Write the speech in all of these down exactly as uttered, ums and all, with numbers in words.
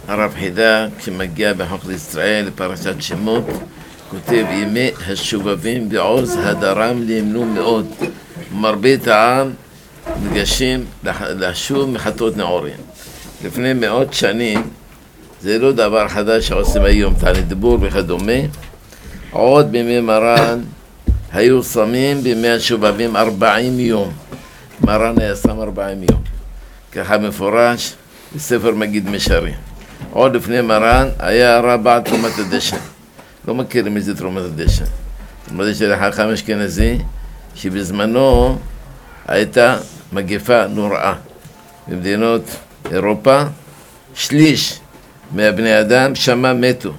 הרב חידה, כשמגיע בחוק לישראל לפרשת שמות, כותב ימי השובבים בעוז הדרם לימנו מאוד, מרבית העם ניגשים לשוב מחטות נעורים. לפני מאות שנים, זה לא דבר חדש שעושים היום, תעני דיבור וכדומה. עוד בימי מרן היו שמים בימי השובבים ארבעים יום. מרן היה שם ארבעים יום. ככה מפורש בספר מגיד משרים. עוד לפני מרן היה רבה תרומת הדשן. לא מכירים איזה תרומת הדשן. תרומת הדשן החכם אשכנזי, שבזמנו הייתה מגפה נוראה. במדינות אירופה, שליש מהבני אדם שמה מתו.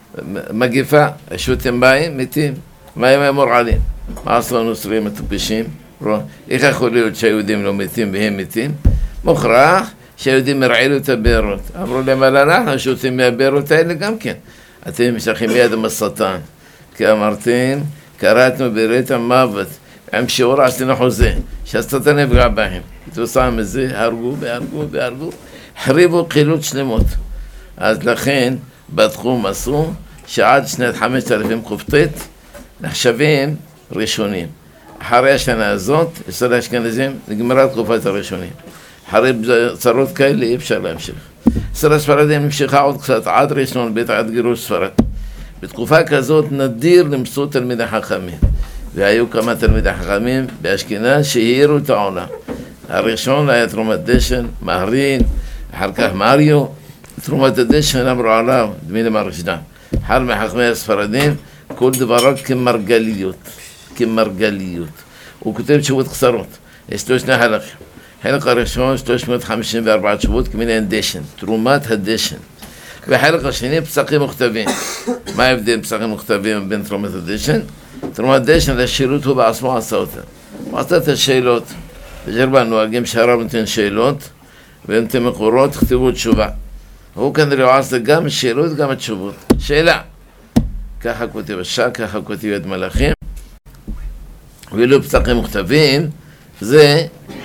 מגפה, שותים מים, מתים. מים הם מורעלים. מה עשו הנוצרים הטופשים? איך יכול להיות שהיהודים לא מתים והם מתים? מוכרח שהיהודים מרעילו את הבארות. אמרו להם, אבל אנחנו שותים מהבארות האלה גם כן. אתם משלחים יד עם השטן. כי אמרתם, קראתנו ברית המוות, עם שיעור עשינו חוזה, שהשטן נפגע בהם. כתוצאה מזה, הרגו והרגו והרגו, חריבו חילות שלמות. אז לכן, בתחום עשו, שעד שנת חמשת אלפים קופטית, נחשבים ראשונים. אחרי השנה הזאת, אצל האשכנזים, נגמרה תקופת הראשונים. אחרי צרות כאלה אי אפשר להמשיך. אצל הספרדים נמשיכה עוד קצת עד ראשון בית עד גירוש ספרד. בתקופה כזאת נדיר למצוא תלמידי חכמים. והיו כמה תלמידי חכמים באשכנז שהאירו את העולם. הראשון היה תרומת דשן, מהרין, אחר כך מריו. תרומת הדשן אמרו עליו, דמי למרשדם. אחד מחכמי הספרדים, כל דברו כמרגליות. כמרגליות. הוא כותב תשובות קצרות. יש לו שני חלקים. חלק הראשון, שלוש מאות חמישים וארבע תשובות כמינן דשן, תרומת הדשן. והחלק השני, פסקים וכתבים. מה ההבדל פסקים וכתבים בין תרומת הדשן? תרומת דשן לשירות הוא בעצמו עשה אותה. הוא עשה את השאלות. בג'רבה נוהגים שהרב נותן שאלות, ונותן מקורות, כתבו תשובה. הוא כנראה עשה גם שאלות, גם התשובות. שאלה. ככה כותב השק, ככה כותב יד מלאכים. ואילו פסקים וכתבים, זה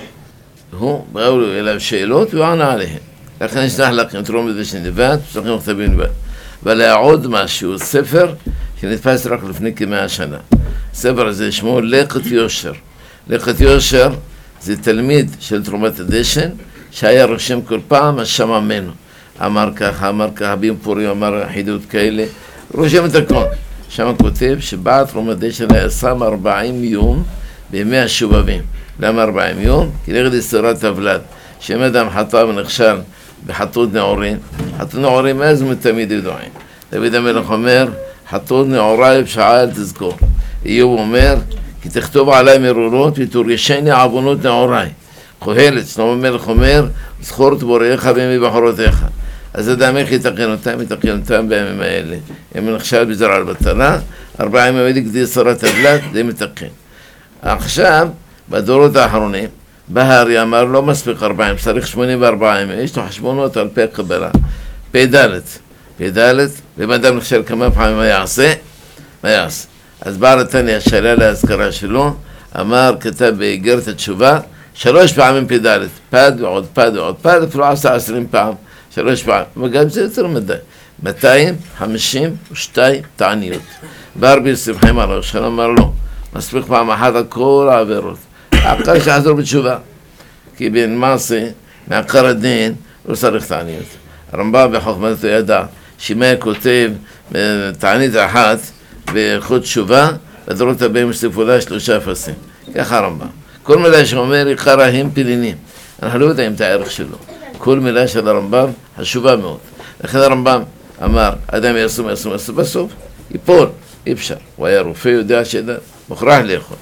הוא, באו אליו שאלות והוא ענה עליהן. לכן נשלח לכם תרומת דשן לבד, פסקים וכתבים לבד. אבל היה עוד משהו, ספר שנתפס רק לפני כמאה שנה. הספר הזה שמו לקט יושר. לקט יושר זה תלמיד של תרומת הדשן, שהיה רושם כל פעם, אז שמע ממנו. אמר ככה, אמר ככה, בים פורים, אמר חידות כאלה, רושם את הכל. שם כותב שבעד תרומת דשן היה שם ארבעים יום בימי השובבים. למה ארבעים יום? כי נגד איסורת הוולד. שאם אדם חטא ונכשל בחטאות נעורים, חטאות נעורים אז מתמיד ידועים. דוד המלך אומר, חטאות נעוריי בשעה אל תזכור. איוב אומר, כי תכתוב עליי מרורות ותורישני עוונות נעוריי. קהלת, שלמה המלך אומר, זכור את בוראיך בימי בחורותיך. אז אדם איך יתקן אותם, יתקן אותם בימים האלה. אם נכשל בזרע על בטלה, ארבעים ימים כדי איסורת הוולד, זה מתקן. עכשיו, בדורות האחרונים, בהרי אמר לא מספיק ארבעים, צריך שמונים וארבעה ימים, יש לו חשבונות על פי הקבלה. פ"ד, פ"ד, ואם אדם נכשל כמה פעמים מה יעשה? מה יעשה? אז בעל התניא שאלה להזכרה שלו, אמר, כתב באיגרת התשובה, שלוש פעמים פ"ד, פד ועוד פד ועוד פד, אפילו עשה עשרים פעם, שלוש פעמים, וגם זה יותר מדי. מאתיים חמישים ושתיים תעניות. ברבי יוסף חיים עליו, שלום אמר לו, מספיק פעם אחת על כל העבירות. העיקר שיחזור בתשובה. כי בין מעשה, מעקר הדין, לא צריך תעניות. הרמב"ם בחוכמתו ידע, שאם היה כותב תענית אחת באיכות תשובה, בדורות הבאים יוסיפו לה שלושה אפסים. ככה הרמב"ם. כל מילה שאומר, עיקר הם פלינים. אנחנו לא יודעים את הערך שלו. כל מילה של הרמב"ם חשובה מאוד. לכן הרמב"ם אמר, אדם יעשו, יעשו, יעשו, בסוף, ייפול. אי אפשר. הוא היה רופא, יודע שידע, מוכרח לאכול.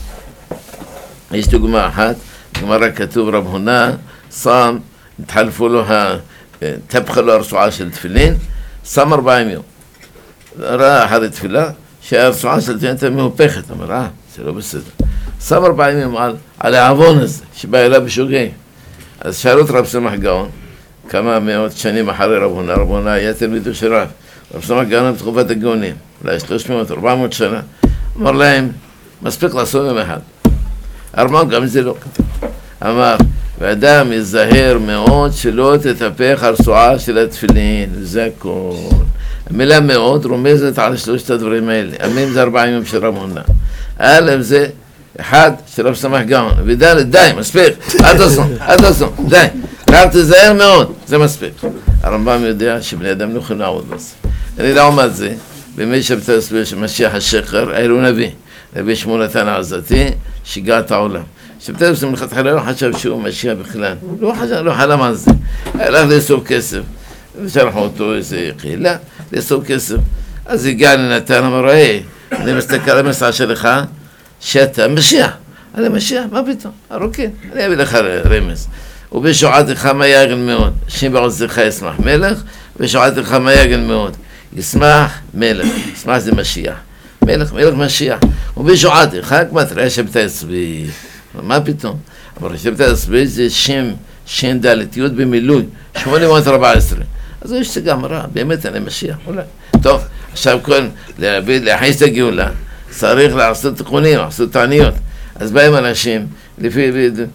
יש דוגמה אחת, בגמרא כתוב רב הונא, שם, התחלפו לו, תפחה לו הרצועה של תפילין, שם ארבעים יום. ראה אחרי תפילה, שהרצועה של תפילין הייתה מהופכת, אמר, אה, זה לא בסדר. שם ארבעים יום על, על העוון הזה, שבא אליו בשוגעים. אז שאלו את רב סמך גאון, כמה מאות שנים אחרי רב הונא, רב הונא היה תלמידו של רב. רב סמך גאון בתקופת הגאונים, אולי שלוש מאות, ארבע מאות שנה, אמר להם, מספיק לעשות יום אחד. הרמב"ם גם זה לא כתוב. אמר, ואדם יזהר מאוד שלא תתהפך הרצועה של התפילין, זה הכל. המילה מאוד רומזת על שלושת הדברים האלה. המים זה ארבעה ימים של רמונה. א' זה אחד של רב סמך גאון, וד' די, מספיק, עד הסוף, עד הסוף, די, רק תזהר מאוד, זה מספיק. הרמב"ם יודע שבני אדם לא יכולים לעבוד בזה. אני לעומת זה, בימי שבתא הסביר של משיח השקר, היה לו נביא, נביא שמו נתן העזתי, שיגע את העולם. שבתא הסביר מלכתחילה לא חשב שהוא משיח בכלל, לא חשב, לא חלם על זה. הלך לאסוף כסף, ושלחו אותו איזה קהילה, לאסוף כסף. אז הגיע לנתן, אמר, היי, אני מסתכל על המסע שלך, שאתה משיח. אני משיח, מה פתאום? הרוקין, אני אביא לך רמז. ובשועתך מה יגן מאוד, שם בעוזך ישמח מלך, ובשועתך מה יגן מאוד, ישמח מלך, ישמח זה משיח, מלך, מלך משיח. ובשועתך כמו תראה שבתא הסביר, מה פתאום? אבל שבתא הסביר זה שם, שם ד' י' במילוי, שמונה מאות וארבע עשרה. אז יש שגם רע, באמת אני משיח, אולי. טוב, עכשיו כל, להכניס את הגאולה, צריך לעשות תיקונים, לעשות תעניות. אז באים אנשים, לפי,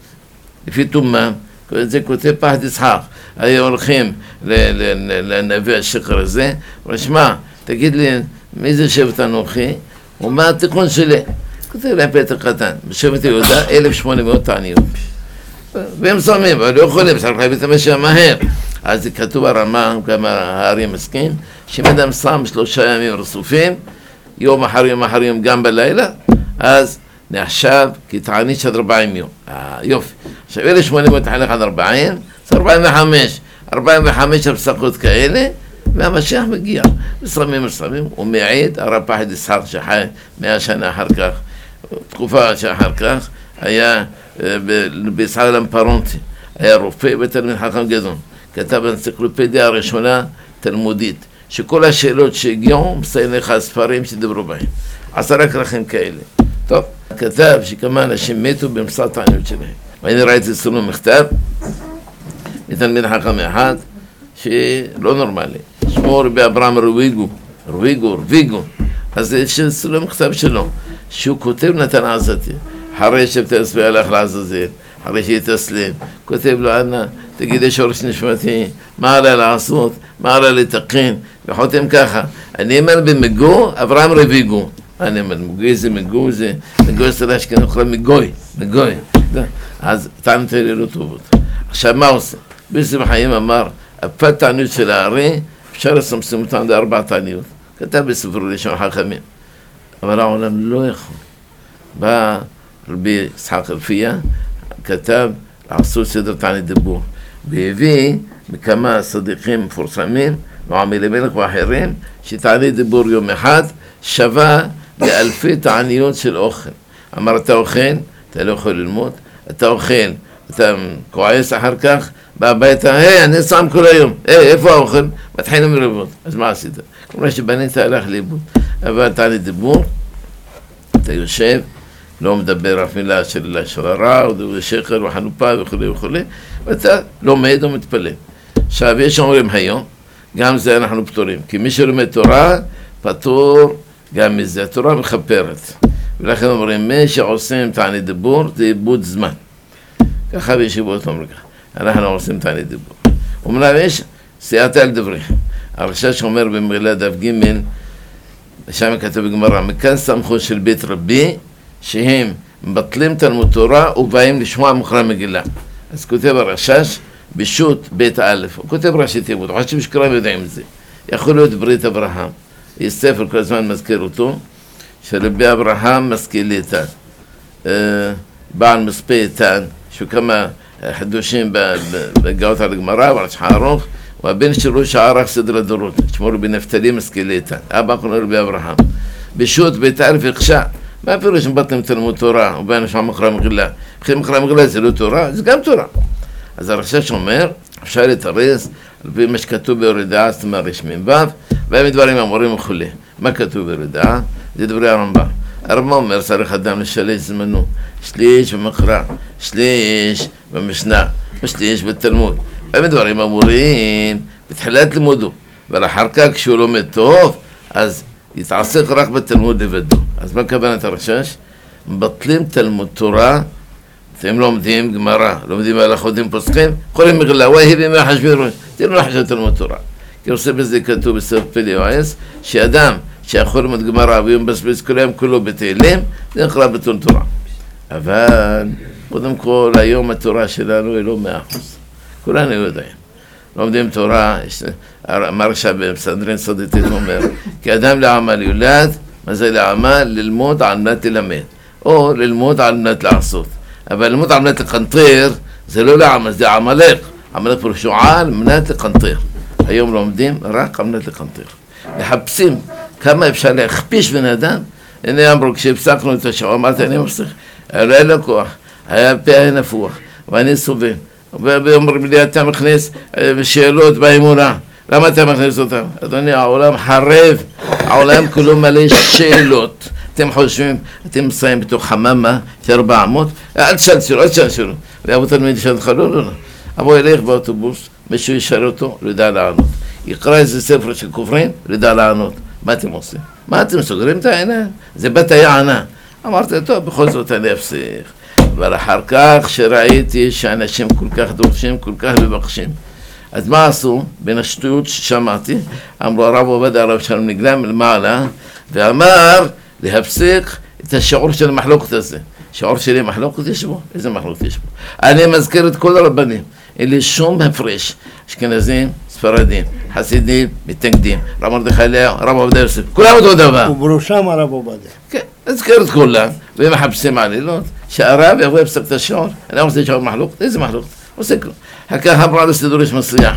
לפי תומם, זה כותב פחד יצחק, היו הולכים לנביא השקר הזה, ושמע, תגיד לי, מי זה שבט אנוכי, ומה התיקון שלי? כותב להם פתק קטן, בשבט יהודה, אלף ושמונה מאות תעניות. והם שמים, אבל לא יכולים, צריך להביא את המשיח מהר. אז זה כתוב הרמה, גם הארי מסכים, שאם אדם שם שלושה ימים רצופים, יום אחר יום אחר יום גם בלילה, אז נחשב כתענית של ארבעים יום. אה, יופי. עכשיו, אלף ושמונה מאות תחלק עד ארבעים, זה ארבעים וחמש. ארבעים וחמש הפסקות כאלה, והמשיח מגיע. מסרמים מסרמים, הוא מעיד, הרב פחד יצחק שחי מאה שנה אחר כך, תקופה שאחר כך, היה בישראל אמפרונטי, היה רופא ותלמיד חכם גדול. כתב באנציקלופדיה הראשונה תלמודית, שכל השאלות שהגיעו מסיים לך הספרים שדיברו בהם. עשרה כרכים כאלה. טוב, כתב שכמה אנשים מתו במסע תעניות שלהם. ואני ראיתי אצלנו מכתב מתלמיד חכם אחד שלא נורמלי. שמו רבי אברהם רויגו, רויגו, רויגו. אז יש אצלנו מכתב שלו, שהוא כותב נתן עזתי. אחרי שבתא הסביר הלך לעזאזל, אחרי שהתאסלם, כותב לו, אנא, תגידי שורש נשמתי, מה עלה לעשות, מה עלה לתקן, וחותם ככה, אני אומר במגו, אברהם רביגו. אני אומר, מגוי זה מגוי זה, מגוי זה להשכנה אוכלה מגוי, מגוי. אז טענות האלה לא טובות. עכשיו מה עושה? ביסם חיים אמר, הפת תעניות של הארי, אפשר לסמסם אותם לארבע תעניות. כתב בספרו לשם חכמים. אבל העולם לא יכול. בא רבי יצחק אלפיה, כתב לעשות סדר תענית דיבור. והביא מכמה צדיקים מפורסמים, נועם אלימלך ואחרים, שתענית דיבור יום אחד שווה לאלפי תעניות של אוכל. אמר, אתה אוכל, אתה לא יכול ללמוד, אתה אוכל, אתה כועס אחר כך, בא הביתה, היי, אני שם כל היום, היי, איפה האוכל? מתחילים לרבות. אז מה עשית? כלומר שבנית הלך לאיבוד. אבל תענית דיבור, אתה יושב, לא מדבר אף מילה של הרע, או שקר, או חנופה, וכו' וכו', ואתה לומד או מתפלל. עכשיו, יש אומרים היום, גם זה אנחנו פטורים, כי מי שלומד תורה, פטור גם מזה, התורה מכפרת. ולכן אומרים, מי שעושים תענית דיבור, זה איבוד זמן. ככה בישיבות אומרים ככה, אנחנו עושים תענית דיבור. אומנם יש סייעתא על דברי. הרש"ש אומר במגילה דף ג', שם כתוב בגמרא, מכאן סמכות של בית רבי, שהם מבטלים תלמוד תורה ובאים לשמוע מקרא מגילה. אז כותב הרש"ש בשו"ת בית א', הוא כותב ראשי תיבות, הוא חושב שכולם יודעים את זה. יכול להיות ברית אברהם. יש ספר כל הזמן מזכיר אותו, שרבי אברהם משכיל איתן. בעל מספי איתן, שהוא כמה חידושים בגאות על הגמרא, ועל שחר ארוך, והבן שלו שערך סדר הדורות, שמו רבי נפתלי משכיל איתן. אבא קורא רבי אברהם. בשו"ת בית א' הקשה. מה אפילו שמבטלים תלמוד תורה, ובאים לשמוע מקרא מגילה. בכלל מקרא מגילה זה לא תורה, זה גם תורה. אז הרש"ש אומר, אפשר לתרס, על פי מה שכתוב בירידה, זאת אומרת רשמים ו', והם דברים אמורים וכו'. מה כתוב בירידה? זה דברי הרמב"ם. הרמב"ם אומר, צריך אדם לשלש זמנו, שליש במקרא, שליש במשנה, ושליש בתלמוד. והם דברים אמורים בתחילת לימודו, אבל אחר כך כשהוא לומד טוב, אז יתעסק רק בתלמוד לבדו. אז מה כוונת הרש"ש? מבטלים תלמוד תורה אתם לומדים גמרא, לומדים הלכות עם פוסקים, יכולים מגלה, וואי בימי אחשוורוש, תראו לך שתלמוד תורה. כי עושה בזה כתוב בסוף פלא יועץ, שאדם שיכול ללמוד גמרא ויום מבזבז כל היום כולו בתהילים, זה נקרא בתור תורה. אבל קודם כל היום התורה שלנו היא לא מאה אחוז. כולנו יודעים. לומדים תורה, המרשה במסנדרין סודתית אומר, כי אדם לעמל יולד, מה זה לעמל? ללמוד על מנת ללמד, או ללמוד על מנת לעשות. אבל ללמוד על מנת לקנטר, זה לא לעמל, זה עמלק. עמלק פרושו על מנת לקנטר. היום לומדים רק על מנת לקנטר. מחפשים כמה אפשר להכפיש בן אדם. הנה אמרו, כשהפסקנו את השעה, אמרתי, אני מפסיק. היה לו כוח, היה פה נפוח, ואני סובל. ואומרים לי, אתה מכניס שאלות באמונה. למה אתה מכניס אותם? אדוני, העולם חרב, העולם כולו מלא שאלות. אתם חושבים, אתם מסיים בתוך חממה, ארבע עמות, אל תשלשלו, אל תשלשלו. ואבו תלמיד שלך, לא, לא, לא. אבו ילך באוטובוס, מישהו ישאל אותו, לא יודע לענות. יקרא איזה ספר של כופרים, לא יודע לענות. מה אתם עושים? מה אתם סוגרים את העיניים? זה בת היענה. אמרתי, טוב, בכל זאת אני אפסיק. אבל אחר כך שראיתי שאנשים כל כך דורשים, כל כך מבקשים. אז מה עשו? בין השטויות ששמעתי, אמרו הרב עובדיה הרב שלום נגלם למעלה, ואמר להפסיק את השיעור של המחלוקת הזה. שיעור שלי מחלוקת יש בו? איזה מחלוקת יש בו? אני מזכיר את כל הרבנים, אין לי שום הפרש, אשכנזים, ספרדים, חסידים, מתנגדים, רב מרדכי אליהו, רב עובדיה יוסף, כולם אותו דבר. ובראשם הרב עובדיה. כן, מזכיר את כולם, והם מחפשים עלילות, שהרב יבוא יפסק את השיעור, אני עושה שיעור מחלוקת, איזה מחלוקת? עושה כלום. הככה אמרה לסידור יש מסריח.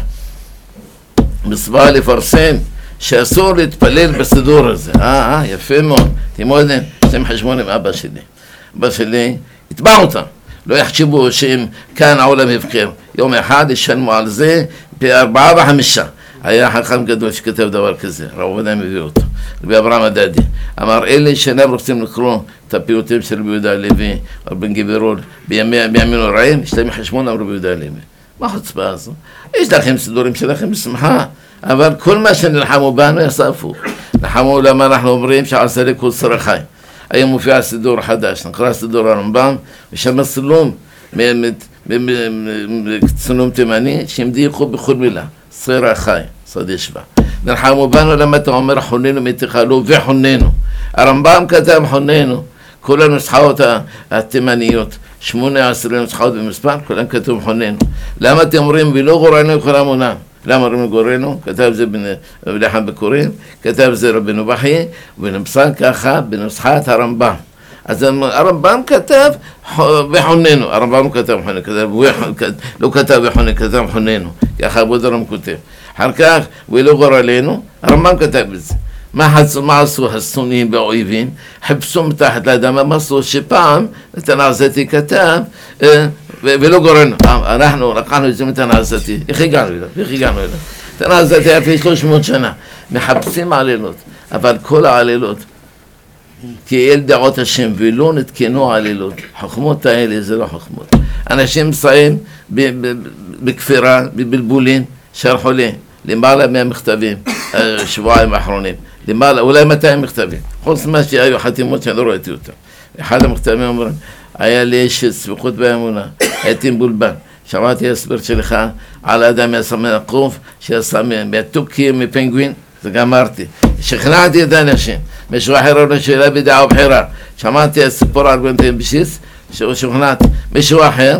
מצווה לפרסם שאסור להתפלל בסידור הזה. אה, אה, יפה מאוד. אתם יודעים, עושים חשבון עם אבא שלי. אבא שלי התבע אותם. לא יחשבו שהם כאן העולם הבחר. יום אחד ישלמו על זה בארבעה וחמישה. היה חכם גדול שכתב דבר כזה, רב עובדיה מביא אותו, רבי אברהם הדדי. אמר, אלה שאינם רוצים לקרוא את הפיוטים של רבי יהודה הלוי, רבי גבירול, בימינו רעים, יש להם חשבון על רבי יהודה הלוי. מה חוצפה הזו? יש לכם סידורים שלכם בשמחה, אבל כל מה שנלחמו בנו יעשה הפוך. נלחמו למה אנחנו אומרים שעשה לי כל שר החי. היום מופיע סידור חדש, נקרא סידור הרמב"ם, ושם סלום, צילום תימני, שהם דייקו בכל מילה. סיר החי, סוד ישבה. נלחמו בנו למה אתה אומר חוננו מתיכלו וחוננו. הרמב"ם כתב חוננו. כל הנוסחאות התימניות, שמונה עשרה נוסחאות במספר, כולם כתוב חוננו. למה אתם אומרים ולא גורנו כל המונם? למה אומרים גורנו? כתב זה בלחם בקוראים, כתב זה רבנו בכי, ונמסר ככה בנוסחת הרמב"ם. אז הרמב"ם כתב וחוננו, הרמב"ם כתב חוננו, לא כתב וחוננו, כתב חוננו, ככה עבוד הרם כותב. אחר כך, ולא גורלנו, הרמב"ם כתב את זה. מה עשו הסונים באויבים? חיפשו מתחת לאדמה, מה עשו שפעם תנעזתי כתב ולא גורנו. אנחנו לקחנו את זה מתנעזתי, איך הגענו אליו? איך הגענו אליו? תנעזתי היה לפני שלוש מאות שנה, מחפשים עלילות, אבל כל העלילות כי אל דעות השם ולא נתקנו עלילות. חוכמות האלה זה לא חוכמות. אנשים מסיים בכפירה, בבלבולים, שרחו לי למעלה מהמכתבים, שבועיים האחרונים. למעלה, אולי מאתיים מכתבים. חוץ מה שהיו חתימות שאני לא ראיתי אותם. אחד המכתבים אומרים, היה לי ספיחות באמונה, הייתי מבולבל. שמעתי הסבר שלך על האדם יעשה מהקוף, שיעשה מהתוכי, מפנגווין, זה גמרתי. שכנעתי את האנשים. מישהו אחר עונה שאלה בדעה ובחירה. שמעתי הסיפור על גונטים בשיס, שכנעתי. מישהו אחר,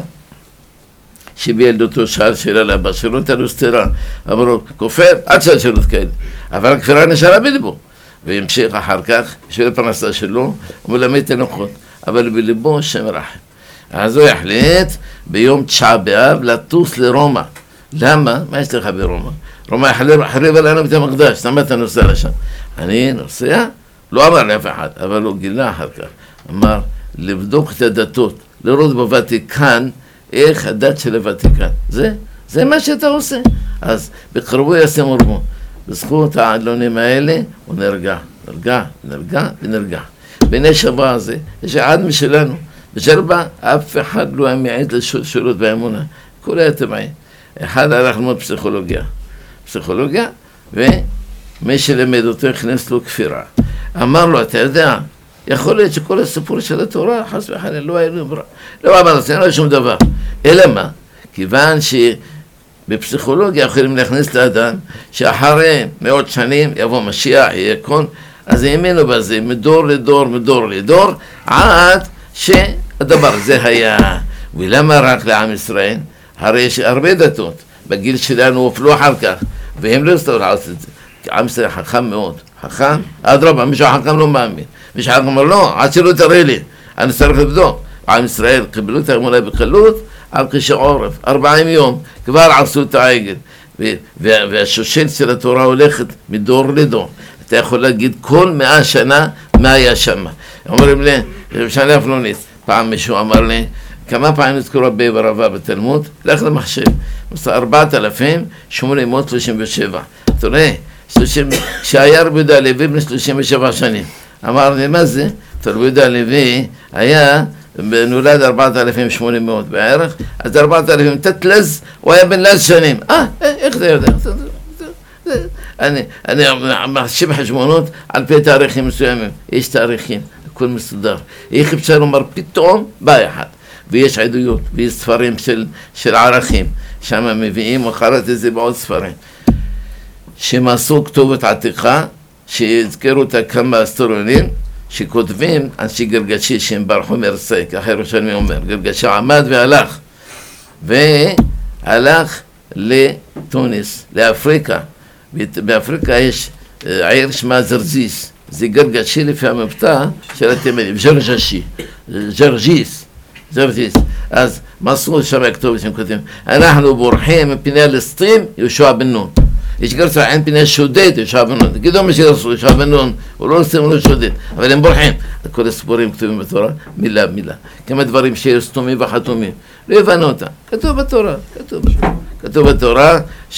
שבילדותו שאל שאלה לאבא שלו, תנו סתירה. אמרו, כופר, עד שאל שאלות כאלה. אבל הכפירה נשארה בליבו. והמשיך אחר כך, בשביל הפרנסה שלו, הוא מלמד תינוקות. אבל בליבו שם רחם. אז הוא החליט ביום תשעה באב לטוס לרומא. למה? מה יש לך ברומא? רומא החריבה לנו בית המקדש, למה אתה נוסע לשם? אני נוסע? לא אמר לאף אחד, אבל הוא גילה אחר כך. אמר, לבדוק את הדתות, לראות בוותיקן, איך הדת של הוותיקן. זה, זה מה שאתה עושה. אז בקרבו יעשה מורמו. בזכות העלונים האלה, הוא נרגע, נרגע, נרגע ונרגע. בני שבוע הזה, יש אחד משלנו. בג'רבה, אף אחד לא מעט לשירות באמונה. כל היה תמעי. אחד הלך ללמוד פסיכולוגיה. פסיכולוגיה, ומי שלמד אותו הכנס לו כפירה. אמר לו, אתה יודע, יכול להיות שכל הסיפור של התורה, חס וחלילה, לא היה לו ברא. לא אמר, זה לא שום דבר. אלא מה? כיוון שבפסיכולוגיה יכולים להכניס לאדם, שאחרי מאות שנים יבוא משיח, יהיה קון, אז האמינו בזה, מדור לדור, מדור לדור, עד שהדבר הזה היה. ולמה רק לעם ישראל? הרי יש הרבה דתות, בגיל שלנו הופלו אחר כך, והם לא הסתוברו לעשות את זה. עם ישראל חכם מאוד, חכם, עד רבה, מישהו חכם לא מאמין. מישהו חכם אומר, לא, עד שלא תראה לי, אני צריך לבדוק. עם ישראל קיבלו את האמונה בקלות, על קשה עורף, ארבעים יום, כבר עשו את העגל. והשושלת של התורה הולכת מדור לדור. אתה יכול להגיד כל מאה שנה מה היה שם. אומרים לי, בשנה הפלונית, פעם מישהו אמר לי, כמה פעמים נזכרו רבי ברבה בתלמוד? לך למחשב, ארבעת אלפים שמונה מאות שלושים ושבע. תראה, כשהיה רבי יהודה הלוי בן שלושים ושבע שנים, אמר לי, מה זה? רבי יהודה הלוי היה נולד ארבעת אלפים שמונה מאות בערך, אז ארבעת אלפים תתלז, הוא היה בן לז שנים. אה, איך זה יודע? אני, אני מחשיב חשבונות על פי תאריכים מסוימים. יש תאריכים, הכל מסודר. איך אפשר לומר פתאום בא אחד. ויש עדויות, ויש ספרים של, של ערכים. שם מביאים, וחרת את זה בעוד ספרים. שהם עשו כתובת עתיקה, שהזכרו אותה כמה אסטרונים, שכותבים אנשי גרגשי שהם ברחו מרסי, ככה ירושלמי אומר. גרגשי עמד והלך. והלך לתוניס, לאפריקה. באפריקה יש עיר שמה זרזיס, זה גרגשי לפי המבטא של התימנים, ג'רג'שי, ג'רג'יס, זרזיס. אז מה עשו שם הכתובת שהם כותבים? אנחנו בורחים מפני הלסטים יהושע בן נון. יש גרסה אין פני שודד יהושע בן נון. תגידו מה שירסו יהושע בן נון, הוא לא לסטים, הוא לא שודד, אבל הם בורחים. כל הסיפורים כתובים בתורה, מילה מילה. כמה דברים שיש סתומים וחתומים. לא הבנו אותם. כתוב בתורה, כתוב בתורה. כתוב בתורה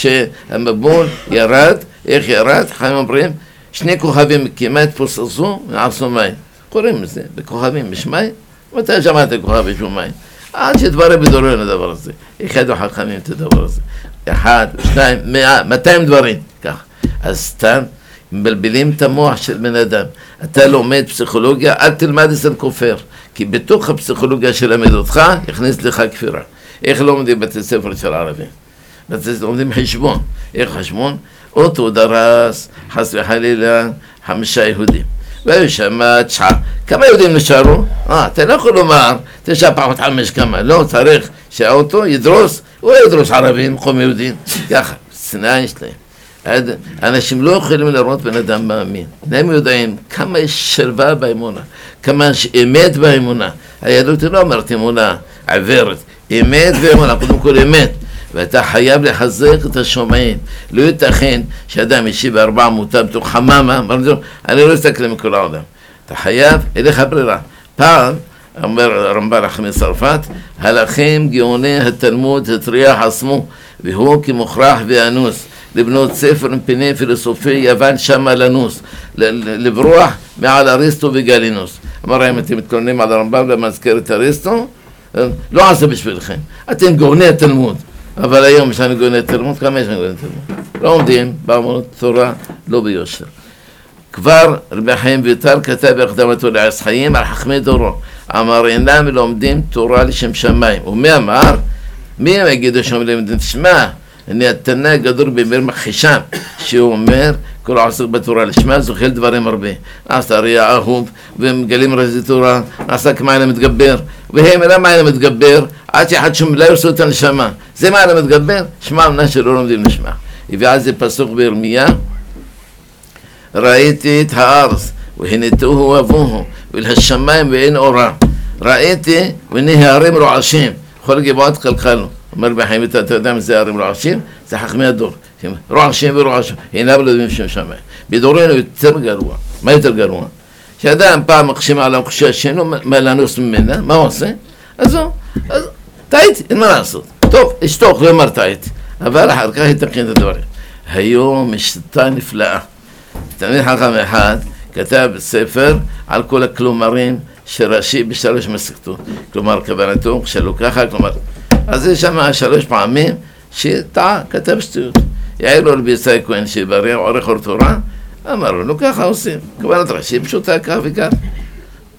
שהמבול ירד, איך ירד? חיים אומרים, שני כוכבים כמעט פוססו ועשו מים. קוראים לזה, בכוכבים יש מים, מתי שמעת כוכב יש מים? עד שדברים בדורנו הדבר הזה. אחד או חכמים את הדבר הזה. אחד, שתיים, מאה, מאתיים דברים. כך. אז סתם, מבלבלים את המוח של בן אדם. אתה לומד פסיכולוגיה, אל תלמד אצל כופר. כי בתוך הפסיכולוגיה שלמד אותך, יכניס לך כפירה. איך לומדים בתי ספר של ערבים? לומדים חשבון. איך חשבון? אותו דרס, חס וחלילה, חמישה יהודים. והיו שם תשעה. כמה יהודים נשארו? אה, אתה לא יכול לומר, תשעה פחות חמש כמה. לא, צריך שהאוטו ידרוס, הוא לא ידרוס ערבים, חום יהודים. ככה, שנאה יש להם. אנשים לא יכולים לראות בן אדם מאמין. הם יודעים כמה יש שלווה באמונה, כמה יש אמת באמונה. היהדות לא אומרת אמונה עברת, אמת ואמונה, קודם כל אמת. ואתה חייב לחזק את השומעים. לא ייתכן שאדם ישיב בארבעה מותה בתוך חממה, אני לא אסתכל מכל העולם. אתה חייב, אין לך ברירה. פעם, אומר הרמב"ן החכם מצרפת, הלכים גאוני התלמוד הטריח עצמו, והוא כמוכרח ואנוס, לבנות ספר מפני פילוסופי יוון שמה לנוס, לברוח מעל אריסטו וגלינוס. אמר להם, אתם מתכוננים על הרמב"ם למזכיר את אריסטו? לא עשה בשבילכם, אתם גאוני התלמוד. אבל היום יש לנו גאוני תלמוד, כמה יש לנו גאוני תלמוד? לא עומדים באמונות תורה, לא ביושר. כבר רבי חיים ויטל כתב בהקדמתו לעץ חיים על חכמי דורו. אמר אינם לומדים תורה לשם שמיים. ומי אמר? מי הם יגידו שהם לומדים? תשמע, אני התנא הגדול במיר מחישם, שהוא אומר, כל העוסק בתורה לשמה זוכל דברים הרבה. נעשה ראייה אהוב, ומגלים רזי תורה, נעשה כמעלה מתגבר. והם אלא מעלה מתגבר, עד שאחד שום לא ירסו את הנשמה. זה מעלה מתגבר, שמע מנה שלא לומדים לשמה. הביא על זה פסוק בירמיה, ראיתי את הארץ, והנתוהו אבוהו, ולשמיים ואין אורה. ראיתי, והנה הערים רועשים, כל גבעות קלקלו. אומר בחיים, אתה יודע מה זה הערים רועשים? זה חכמי הדור. רועשים ורועשים, הנה לא יודעים שם שמיים. בדורנו יותר גרוע. מה יותר גרוע? שאדם פעם מקשים על המקשה שאינו מה לנוס ממנה, מה הוא עושה? אז זהו, אז טעיתי, אין מה לעשות. טוב, אשתוך, לא אמר טעיתי. אבל אחר כך יתקן את הדברים. היום יש שיטה נפלאה. תלמיד חכם אחד כתב ספר על כל הכלומרים של רש"י בשלוש מסכתות. כלומר, כוונתו, כשלו ככה, כלומר. אז יש שם שלוש פעמים שטעה, כתב שטויות. יאיר לו רבי יצחק כהן שברי עורך אור תורה, אמר לו, לא ככה עושים. כוונת רש"י פשוטה כך וכך.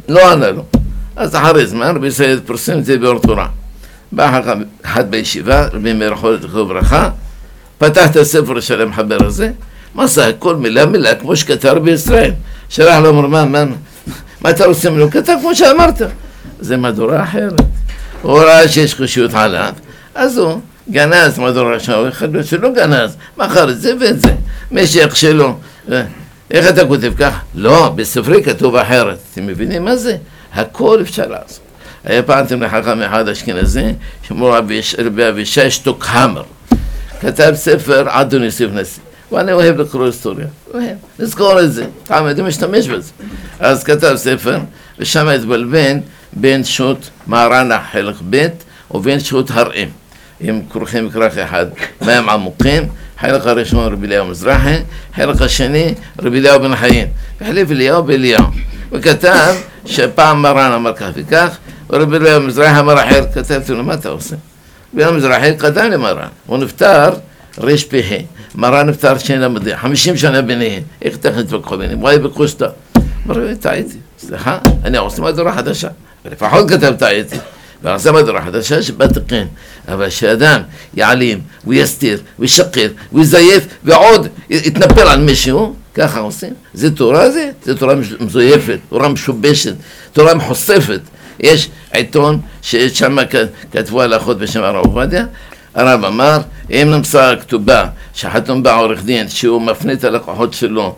לא ענה לו. אז אחרי זמן רבי סייד פרסם את זה באור תורה. בא אחד בישיבה, רבי מאיר חולת זכרו ברכה, פתח את הספר של המחבר הזה, מסע כל מילה מילה כמו שכתב רבי ישראל. שלח לו, אמר, מה, מה, מה אתה רוצה ממנו? כתב כמו שאמרת. זה מדורה אחרת. הוא ראה שיש חושיות עליו, אז הוא גנז מדורה שלו, אחד שלא גנז, מחר את זה ואת זה. משייך שלו, איך אתה כותב כך? לא, בספרי כתוב אחרת. אתם מבינים מה זה? הכל אפשר לעשות. היה פעם לחכם אחד אשכנזי, שמו רבי אבישי שטוקהמר. כתב ספר עדו ניסים נשיא. ואני אוהב לקרוא היסטוריה. אוהב, נזכור את זה. פעם יודעים להשתמש בזה. אז כתב ספר, ושם התבלבן בין שו"ת מהר"ן חלק ב' ובין שו"ת הראם. הם כרוכים כרך אחד, מים עמוקים, חלק הראשון רבי אליהו מזרחי, חלק השני רבי אליהו בן חיים. החליף אליהו באליהו. וכתב שפעם מרן אמר כך וכך, ורבי אליהו מזרחי אמר אחר, כתבתי לו, מה אתה עושה? רבי אליהו מזרחי קדם למרן, הוא נפטר ריש פ"ה, מרן נפטר שני למדי, חמישים שנה ביניהם, איך תכף נתווכחו ביניהם, וואי בקושטה. אמר, טעיתי, סליחה, אני עושה מהדורה חדשה, לפחות כתב טעיתי. ועשה מהדורה חדשה שבא תקן, אבל שאדם יעלים ויסתיר וישקר ויזייף ועוד יתנפל על מישהו, ככה עושים. זה תורה זה? זה תורה מזויפת, תורה משובשת, תורה מחושפת. יש עיתון ששם כתבו הלכות בשם הרב עובדיה, הרב אמר, אם נמצא הכתובה שחתום בה עורך דין שהוא מפנה את הלקוחות שלו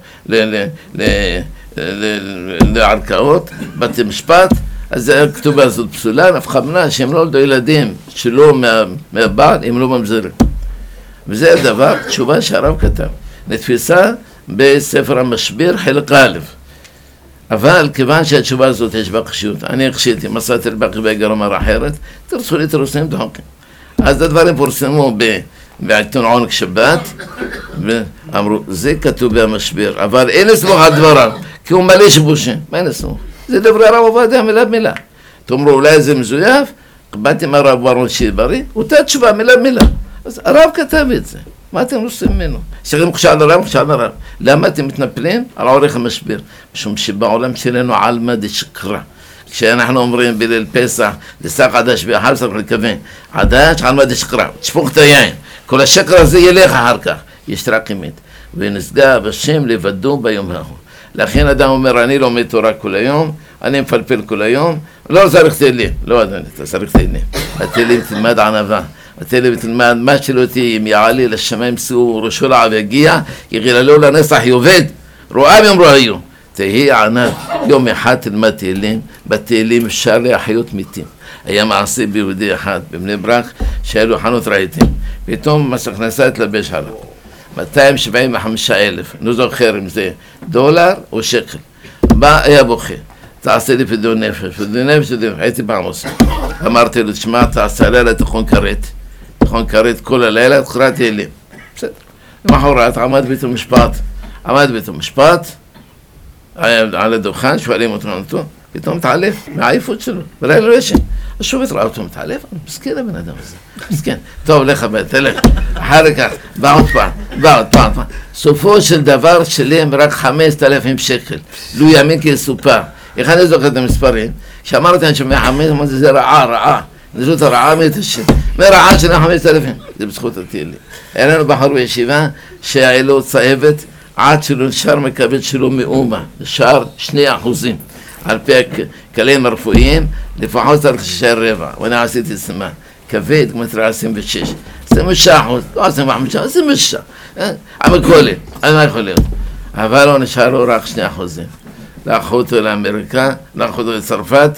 לערכאות, בתי משפט, אז הכתובה הזאת פסולה, נפחה בנה שהם לא נולדו ילדים שלא מהבעל, הם לא ממזרים. וזה הדבר, תשובה שהרב כתב, נתפיסה בספר המשביר חלק א'. אבל כיוון שהתשובה הזאת יש בה קשיות, אני הקשיתי, מסעתי לבקי בגרמה אחרת, תרצו לי תרוסים דחוקים. אז הדברים פורסמו בעיתון עונג שבת, ואמרו, זה כתוב במשביר, אבל אין לסמוך על דבריו, כי הוא מלא שבושים, מה אין לסמוך? זה דברי הרב עובדיה מילה במילה. תאמרו, אולי זה מזויף, באתי עם הרב ברון שיברי, אותה תשובה מילה במילה. אז הרב כתב את זה, מה אתם עושים ממנו? שרים חשע על הרב, חשע על הרב. למה אתם מתנפלים? על עורך המשביר. משום שבעולם שלנו עלמא דשקרא. כשאנחנו אומרים בליל פסח, לסך עדש ואחר צריך לכוון, עדש עלמא דשקרא, תשפוך את היין. כל השקר הזה ילך אחר כך. יש רק אמת. ונסגע בשם לבדו ביום ההוא. לכן אדם אומר, אני לומד תורה כל היום, אני מפלפל כל היום, לא צריך תהילים. לא אדוני, אתה צריך תהילים. התהילים תלמד ענווה. התהילים תלמד מה שלא תהיה, אם יעלי לשמיים שאו ראשו לעב יגיע, יגיללו לנסח יובד, רואם יאמרו היו. תהי ענב, יום אחד תלמד תהילים, בתהילים אפשר להחיות מתים. היה מעשי ביהודי אחד, בבני ברק, שהיה לו חנות רהיטים. פתאום מס הכנסה התלבש עליו. מאתיים שבעים וחמישה אלף, לא זוכר אם זה דולר או שקל. בא, היה בוכה, תעשה לי פדיון נפש, פדיון נפש, הייתי פעם עושה. אמרתי לו, תשמע, תעשה לילה תכון כרת, תכון כרת כל הלילה, תקרא תהילים. בסדר. למחרת עמד בית המשפט, עמד בית המשפט, על הדוכן, שואלים אותו נתון, פתאום מתעלף, מהעייפות שלו, בלילה לא ישן. אז שוב התראה אותו מתעלף, מסכן הבן אדם הזה, מסכן. טוב, לך בית, תלך. אחר כך, בא עוד פעם, בא עוד פעם. סופו של דבר שלם רק חמשת אלפים שקל. לו יאמין כי יסופר. איך אני זוכר את המספרים? כשאמרתי אני שומע חמש, אמרתי זה רעה, רעה. זאת הרעה מתשם. מרעה שלה חמשת אלפים. זה בזכות התהילים. היה לנו בחור בישיבה שהיה לו צהבת עד שלא נשאר מקבל שלו מאומה. נשאר שני אחוזים. על פי הכלים הרפואיים, לפחות צריך שישאר רבע. ואני עשיתי סימן. כבד, כמו תראה עשרים ושש. עשרים ושש אחוז, לא עשרים וחמש, עשרים ושש. אבל כולי, אני לא יכול להיות. אבל לא נשאר לו רק שני אחוזים. לקחו אותו לאמריקה, לקחו אותו לצרפת,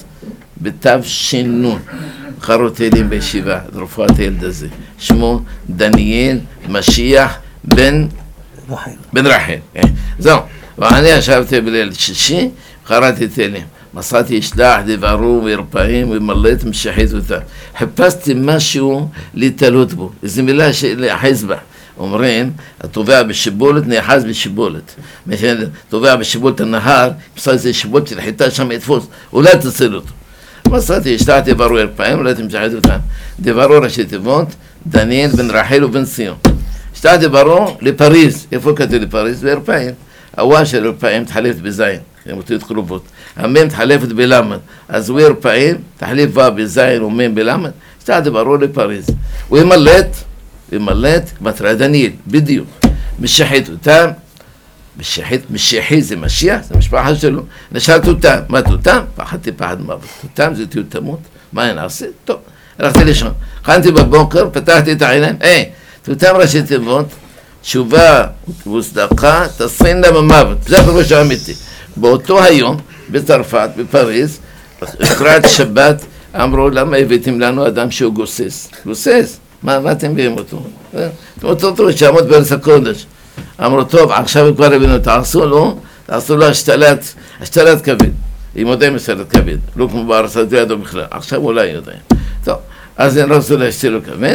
בתש"ן. קראו תהילים בישיבה, רפואת הילד הזה. שמו דניאל משיח בן בן רחל. זהו, ואני ישבתי בליל שישי, קראתי תהילים. מצאתי ישלח דברו וירפאים ומלאת משחית אותה. חיפשתי משהו להתלות בו, איזו מילה להחז בה. אומרים, התובע בשיבולת נאחז בשיבולת. תובע בשיבולת הנהר, בסדר זה שיבולת של חיטה שם יתפוס, אולי תציל אותו. מצאתי ישלח דברו וירפאים, מלאת משחית אותה. דברו ראשי תיבות, דניאל בן רחל ובן ציון. ישלח דברו לפריז, איפה כתוב לפריז? וירפאים. הוואי של אירופאים תחליפת בזין, אותיות קרובות. המם תחליפת בלמד. אז הוא אירופאים, תחליף ווא בזין ומם בלמד, שתעד ברור לפריז. הוא ימלט, ימלט מטרד הניל, בדיוק. משחית אותם, משחית, משיחי זה משיח, זה משפחה שלו. נשאלת אותם, מה אותם? פחדתי פחד מוות. אותם זה אותיות תמות, מה אני אעשה? טוב, הלכתי לישון. קמתי בבוקר, פתחתי את העיניים, היי, אותם ראשי תיבות, תשובה וצדקה, תסרין להם המוות. זה הפירוש האמיתי. באותו היום, בצרפת, בפריז, לקראת שבת, אמרו, למה הבאתם לנו אדם שהוא גוסס? גוסס? מה, מה אתם מביאים אותו? אתם אותו תראו שעמוד בארץ הקודש. אמרו, טוב, עכשיו כבר הבאנו, תעשו לו, תעשו לו השתלת, השתלת כבד. היא מודה משתלת כבד. לא כמו בארץ, אז ידעו בכלל. עכשיו אולי יודעים. טוב, אז הם רצו להשתיל לו כבד.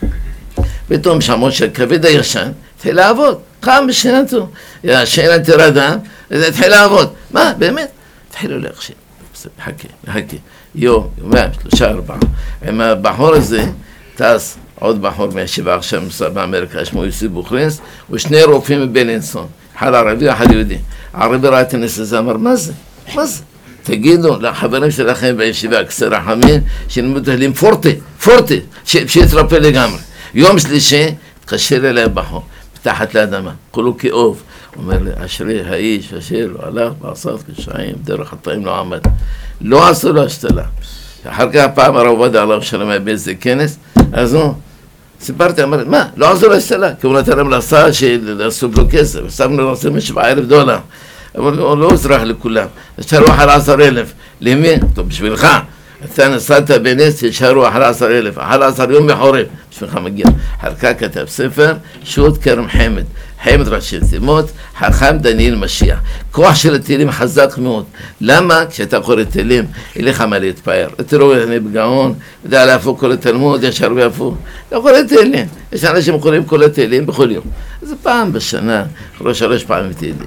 פתאום שמעו שהכבד הישן התחיל לעבוד. קם בשנתו. השאלה תרדה, וזה התחיל לעבוד. מה, באמת? התחילו להכשיר. חכה, חכה. יום, יומיים, שלושה, ארבעה. עם הבחור הזה, טס עוד בחור מהישיבה עכשיו באמריקה, שמו יוסי בוכרינס, ושני רופאים מבלינסון. אחד ערבי, אחד יהודי. הערבי ראה את הנס הזה, אמר, מה זה? מה זה? תגידו לחברים שלכם בישיבה, כסר רחמים, שנלמדו תהילים פורטה, פורטה, שיתרפא לגמרי. יום שלישי, תקשר אליי בחור, מתחת לאדמה, כולו כאוב. אומר לי, אשרי האיש, אשר לא הלך, בעשת כשעים, דרך חטאים לא עמד. לא עשו לו השתלה. אחר כך פעם הרב עובדיה עליו שלום היה באיזה כנס, אז הוא, סיפרתי, אמר, מה, לא עשו לו השתלה, כי הוא נתן להם לעשה שעשו לו כסף, ושמנו לו עשרים ושבעה אלף דולר. אבל הוא לא אזרח לכולם, ישארו אחר עשר אלף, למי? טוב, בשבילך. אתה נסעת בנס, ישארו אחר עשר אלף, אחר עשר יום בחורף, בשבילך מגיע. אחר כך כתב ספר, שוט כרם חמד, חמד ראשי תיבות, חכם דניאל משיח. כוח של התהילים חזק מאוד. למה? כשאתה קורא תהילים, אליך מה להתפאר. אתה רואה, אני בגאון, יודע להפוך כל התלמוד, ישר ויפוך. אתה קורא תהילים. יש אנשים קוראים כל התהילים בכל יום. אז פעם בשנה, קורא שלוש פעמים תהילים.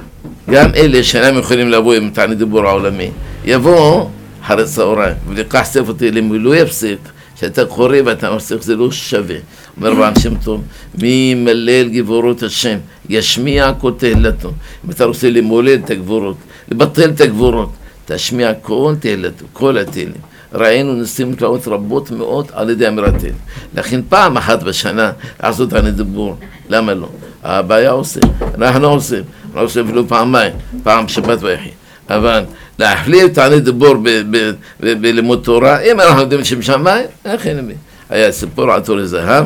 גם אלה שאינם יכולים לבוא עם תענית דיבור העולמי, יבואו אחרי צהריים, ולקח ספר תהילים, ולא יפסיק, שאתה קורא ואתה מפסיק, זה לא שווה. אומר רבן שם טוב, מי מלל גבורות השם, ישמיע כל תהילתו. אם אתה רוצה למולל את הגבורות, לבטל את הגבורות, תשמיע כל תהילתו, כל התהילים. ראינו ניסים תלאות רבות מאוד על ידי אמירתים. לכן פעם אחת בשנה לעשות תענית דיבור, למה לא? הבעיה עושה, אנחנו עושים, אנחנו עושים אפילו פעמיים, פעם שבת ויחי. אבל להחליף תענית דיבור בלימוד תורה, אם אנחנו יודעים שם שמיים, איך אין מי. היה סיפור על תורי זהב,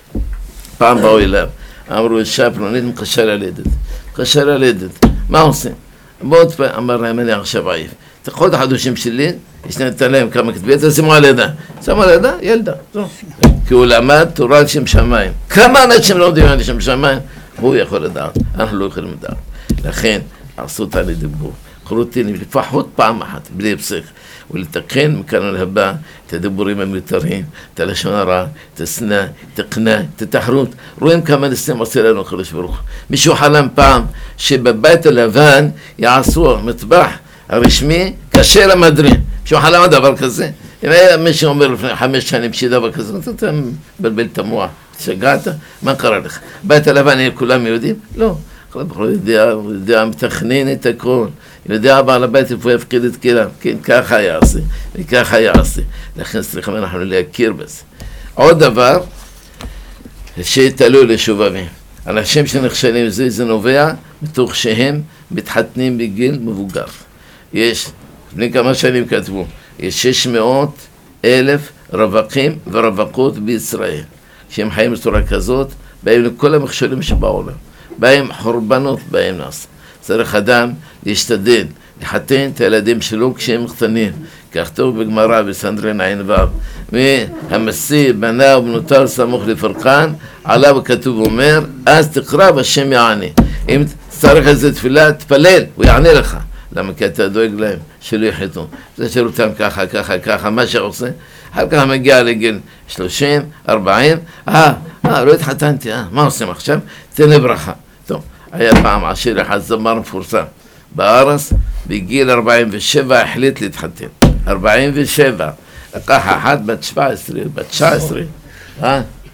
פעם באו אליו, אמרו, אישה פלונית מקשר ללדת, מקשר ללדת, מה עושים? בעוד פעם אמר להם, אני עכשיו עייף, תקחו את החדושים שלי, יש נתן להם כמה כתבי, תשימו על ידה, שימו על ידה, ילדה, כי הוא למד תורה על שם שמיים. כמה אנשים לא יודעים על שם שמיים? הוא יכול לדעת, אנחנו לא יכולים לדעת. לכן, עשו תענית דיבור. קוראים לפחות פעם אחת, בלי הפסק, ולתקן מכאן ולהבא את הדיבורים המיותרים, את הלשון הרע, את השנאה, את הקנאה, את התחרות. רואים כמה ניסים עושה לנו הקדוש ברוך הוא. מישהו חלם פעם שבבית הלבן יעשו מטבח הרשמי קשה למדרין. מישהו חלם דבר כזה. אם היה מישהו אומר לפני חמש שנים שדבר כזה, אתה מבלבל את המוח, שגעת, מה קרה לך? בית הלבן כולם יודעים? לא. הוא יודע, הוא יודע, מתכנן את הכל, יודע בעל הבית איפה יפקיד את כולם, כן, ככה יעשה, וככה יעשה. לכן צריכים אנחנו להכיר בזה. עוד דבר, שתלוי לשובבים. אנשים שנכשלים זה, זה נובע מתוך שהם מתחתנים בגיל מבוגר. יש, לפני כמה שנים כתבו, יש שש מאות אלף רווקים ורווקות בישראל. כשהם חיים בצורה כזאת, באים לכל המכשולים שבעולם. בהם חורבנות, בהם נעשה. צריך אדם להשתדל, לחתן את הילדים שלו כשהם קטנים. כך טוב בגמרא בסנהדרין עין ו' והמשיא בנה ובנותיו סמוך לפרקן, עליו כתוב אומר, אז תקרא והשם יענה. אם צריך איזה תפילה, תפלל, הוא יענה לך. למה? כי אתה דואג להם שלא יחתו. זה שירותם ככה, ככה, ככה, מה שעושה. אחר כך מגיע לגיל שלושים, ארבעים, אה, אה, לא התחתנתי, אה, מה עושים עכשיו? תן לי ברכה. טוב, היה פעם עשיר אחד זמר מפורסם בארץ, בגיל ארבעים ושבע החליט להתחתן. ארבעים ושבע, לקח אחת בת שבע עשרה, בת תשע עשרה, אה?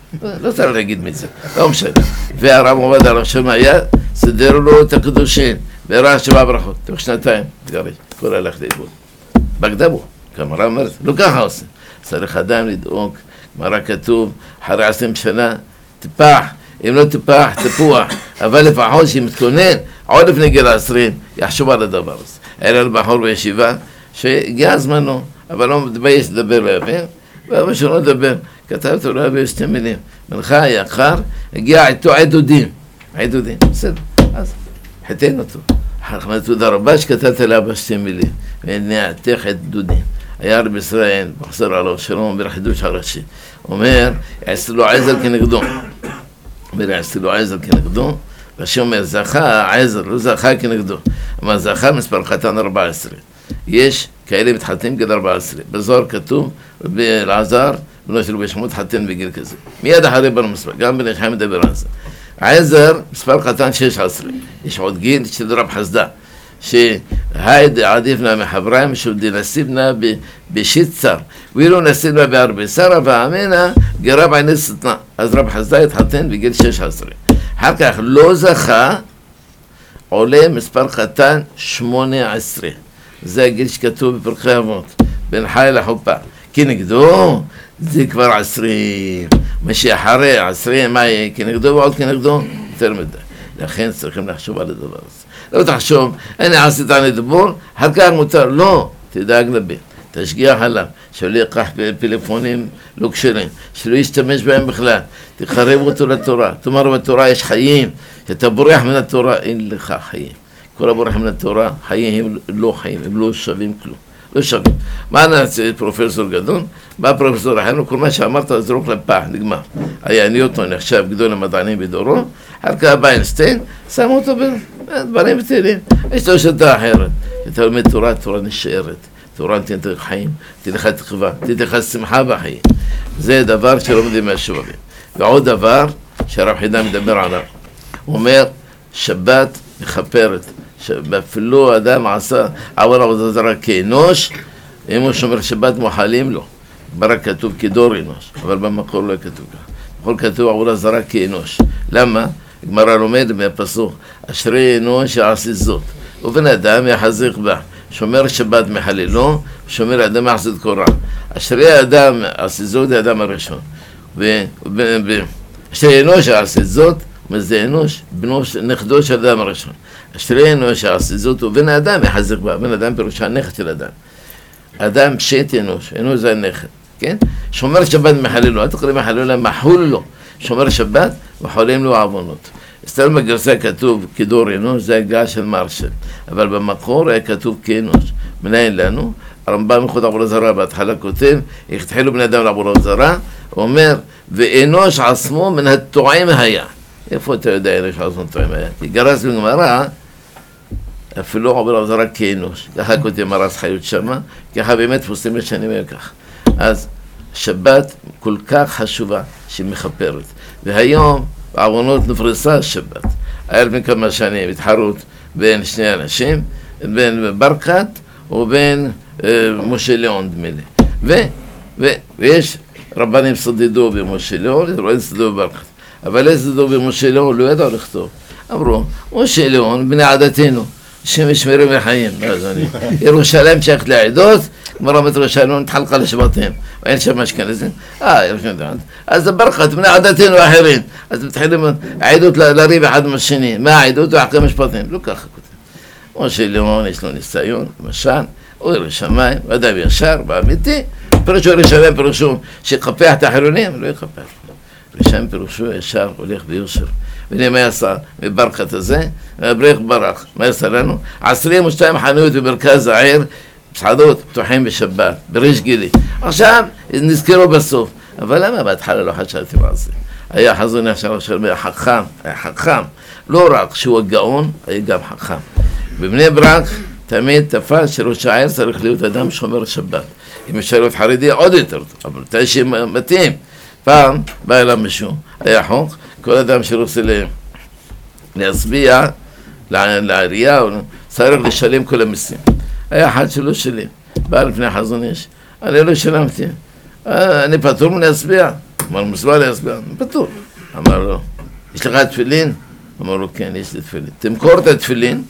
לא צריך להגיד מזה, לא משנה. והרב עובד הרב שמע היה, סדרו לו את הקדושים, והראה שבע ברכות, תוך שנתיים, תגרש, כל הלך לאיבוד. בקדמו, כמראה אומרת, לא ככה עושה. צריך אדם לדאוג, גמרא כתוב, אחרי עשרים שנה, טיפח, אם לא טיפח, טיפוח, אבל לפחות שמתכונן, עוד לפני גיל העשרים, יחשוב על הדבר הזה. היה לו בחור בישיבה, שהגיע זמנו, אבל לא מתבייש לדבר להבין, ואבא שלא לדבר, כתב אותו לא להביא שתי מילים. מנחה יחר, הגיע איתו עדודים, עדודים, בסדר, אז חיתן אותו. חכמת תודה רבה שכתבת לאבא שתי מילים, ונעתך עדודים. היה רב ישראל, בחזר עליו שלום, בחידוש הראשי. אומר, יעשו לו עזר כנגדו. אומר, יעשו לו עזר כנגדו, והשם אומר, זכה, עזר, לא זכה כנגדו. אבל זכה מספר חתן ארבע עשרה. יש כאלה מתחתנים גיל ארבע עשרה. בזוהר כתוב, באלעזר, בנו שלו בשמות חתן בגיל כזה. מיד אחרי בנו מספר, גם בן ישחי מדבר על זה. עזר, מספר חתן שש עשרה. יש עוד גיל של רב חסדה. שהייד עדיפנה מחבריים שולדי נסיבנה בשיצר ואילו נסיבנה בהרבה שרה ואמינה גרב עיני סטנה. אז רב חסדה התחתן בגיל שש עשרה. אחר כך לא זכה, עולה מספר חתן שמונה עשרה. זה הגיל שכתוב בפרקי אבות, בין חי לחופה. כנגדו זה כבר עשרים, מה שאחרי עשרים, מה יהיה? כנגדו ועוד כנגדו יותר מדי. לכן צריכים לחשוב על הדבר הזה. לא תחשוב, אני עשית על הדבור, אחר כך מותר, לא, תדאג לבן, תשגיח עליו, שלא יקח פלאפונים לא כשרים, שלא ישתמש בהם בכלל, תחרב אותו לתורה, תאמר בתורה יש חיים, אתה בורח מן התורה, אין לך חיים, כל הבורח מן התורה, חיים הם לא חיים, הם לא שווים כלום, לא שווים. מה נעשה פרופסור גדול? בא פרופסור אחר, כל מה שאמרת זרוק לפח, נגמר. היה ניוטון נחשב גדול המדענים בדורו, אחר כך בא איינשטיין, שמו אותו בדברים בטלים. יש לו שיטה אחרת. אתה לומד תורה, תורה נשארת. תורה נתנת לך חיים, תתן לך תקווה, תתן לך שמחה בחיים. זה דבר שלומדים מהשובבים. ועוד דבר שהרב חידה מדבר עליו. הוא אומר, שבת מכפרת. אפילו אדם עשה עבור עבודה זרה כאנוש, אם הוא שומר שבת מוחלים לו. ברק כתוב כדור אנוש, אבל במקור לא כתוב כך. בכל כתוב עבודה זרה כאנוש. למה? גמרא לומד מהפסוק, אשרי אנוש יעשה זאת, ובן אדם יחזיק בה, שומר שבת מחללו, שומר אדם יחזיק קורה. אשרי אדם יעשה זאת, האדם הראשון. אשרי אנוש יעשה זאת, וזה אנוש, בנו נכדו של אדם הראשון. אשרי אנוש יעשה זאת, ובן אדם יחזיק בה, בן אדם פירושה נכד של אדם. אדם פשט אנוש, אנוש זה הנכד, כן? שומר שבת מחללו, אל תקרא מחללו, מחול לו. שומר שבת וחולים לו עוונות. אצלנו בגרסה כתוב כדור אנוש, זה הגעה של מרשל. אבל במקור היה כתוב כאנוש. מנהל לנו, הרמב"ם מלכות עבודה זרה בהתחלה כותב, התחילו בני אדם לעבודה זרה, הוא אומר, ואנוש עצמו מן הטועים היה. איפה אתה יודע אנוש עצמו טועים היה? כי גרס בגמרא, אפילו עבודה זרה כאנוש. ככה כותב מרס חיות שמה, ככה באמת פוסטים לשנים היה כך. אז שבת כל כך חשובה שהיא מכפרת. והיום בעוונות נפרסה השבת. היה לפני כמה שנים התחרות בין שני אנשים, בין ברקת ובין אה, משה ליאון דמילי. ו, ו, ויש רבנים סדדו במשה ליאון, רבנים סדדו בברקת. אבל אלה סדדו במשה ליאון לא ידעו לכתוב. אמרו, משה ליאון בני עדתנו, שם ישמרים לחיים. ירושלים שייכת לעדות, מרמת ירושלים נתחלקה לשבטים. ואין שם אשכנזים. אה, ירושלים. אז ברקת, בני עדתנו האחרים. אז מתחילים העדות לריב אחד עם השני. מה העדות? ואחרי משפטים. לא ככה כותב. משה ליאון יש לו ניסיון, למשל, הוא ירושלים, הוא אדם ישר, באמיתי. פירושו ירושלים פירושו שיקפח את האחרונים, לא יקפח. ירושלים פירושו ישר, הולך ביושר. והנה מה יעשה בברקת הזה? הבריך ברח. מה יעשה לנו? עשרים ושתיים חנויות במרכז העיר, מסעדות פתוחים בשבת, בריש גילי. עכשיו נזכרו בסוף. אבל למה בהתחלה לא חשבתי על זה? היה חזון ישר של חכם, היה חכם. לא רק שהוא הגאון, היה גם חכם. בבני ברק תמיד תפס שראש העיר צריך להיות אדם שומר שבת. אם אפשר להיות חרדי עוד יותר טוב, אבל תהיה שמתאים. פעם בא אליו מישהו, היה חוק, כל אדם שרוצה להצביע לעירייה, צריך לשלם כל המיסים. היה אחד שלא שלי, בא לפני חזון איש, אני לא שלמתי, אני פטור מלהצביע. אמר, מסבר להסביר, פתור. אמר לו, יש לך תפילין? אמר לו, כן, יש לי תפילין. תמכור את התפילין,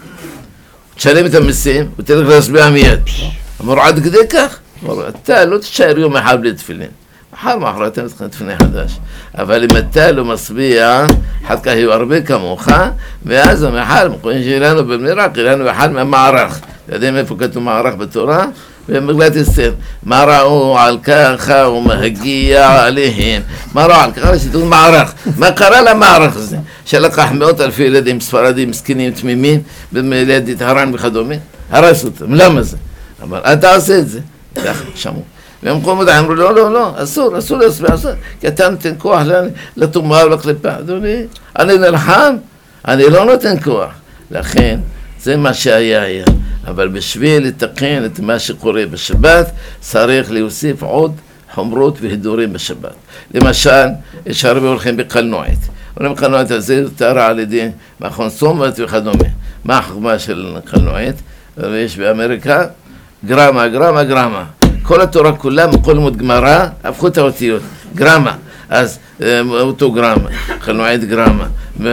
תשלם את המסים, ותלך להסביר מיד. אמר לו, עד כדי כך? אמר לו, אתה לא תשאר יום אחד בלי תפילין. מחר מחרתיים תתחיל תפילין חדש. אבל אם אתה לא מסביע, אחר כך יהיו הרבה כמוך, ואז המחר, מקווים שלנו במרק, לנו אחד מהמערך. אתה יודעים איפה כתוב מערך בתורה? במגילת אסתר. מה ראו על ככה ומהגיע עליהם. מה ראו על ככה? שתגיד מערך. מה קרה למערך הזה? שלקח מאות אלפי ילדים ספרדים, מסכנים, תמימים, ליד טהרן וכדומה. הרס אותם. למה זה? אבל אתה עושה את זה. ככה, שמעו. במקומות אמרו, לא, לא, לא, אסור, אסור להסביר, אסור. כי אתה נותן כוח לטומאה ולקליפה. אדוני, אני נלחם, אני לא נותן כוח. לכן, זה מה שהיה היה. אבל בשביל לתקן את מה שקורה בשבת, צריך להוסיף עוד חומרות והידורים בשבת. למשל, יש הרבה הולכים בקלנועית. אומרים קלנועית הזה יותר על ידי מכון סומט וכדומה. מה החוכמה של קלנועית? יש באמריקה גרמה, גרמה, גרמה. כל התורה כולה, מכל לימוד גמרא, הפכו את האותיות. גרמה. אז אותו גרמה, קלנועית גרמה,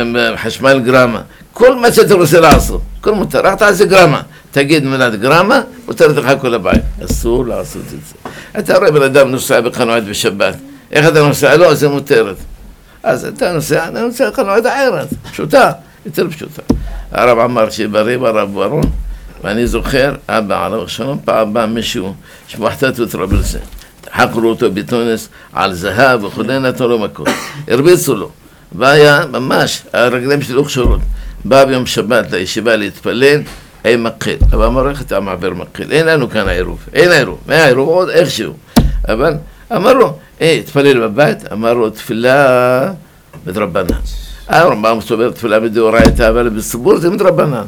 חשמל גרמה. כל מה שאתה רוצה לעשות, כל מותר, רק תעשה גרמה. תגיד מילת גרמה, מותרת לך כל הבעיה. אסור לעשות את זה. אתה רואה בן אדם נוסע בקלנועית בשבת. איך אתה נוסע? לא, זה מותרת. אז אתה נוסע, אני נוסע בקלנועית אחרת. פשוטה, יותר פשוטה. הרב אמר שבריא ברב ברון, ואני זוכר, אבא עליו השלום, פעם בא מישהו שמוחתת וטרבלסה. חקרו אותו בתונס על זהב וכולי, נתנו לו מכות. הרביצו לו. והיה ממש, הרגליים שלו קשורות. בא ביום שבת לישיבה להתפלל, אין מקל. אבל אמר, איך אתה מעבר מקל? אין לנו כאן העירוב. אין העירוב. מה העירוב? עוד איכשהו. אבל אמר לו, היי, תפלל בבית? אמר לו, תפילה מדרבנן. הרמב"ם מסובר תפילה בדאורייתא, אבל בציבור זה מדרבנן.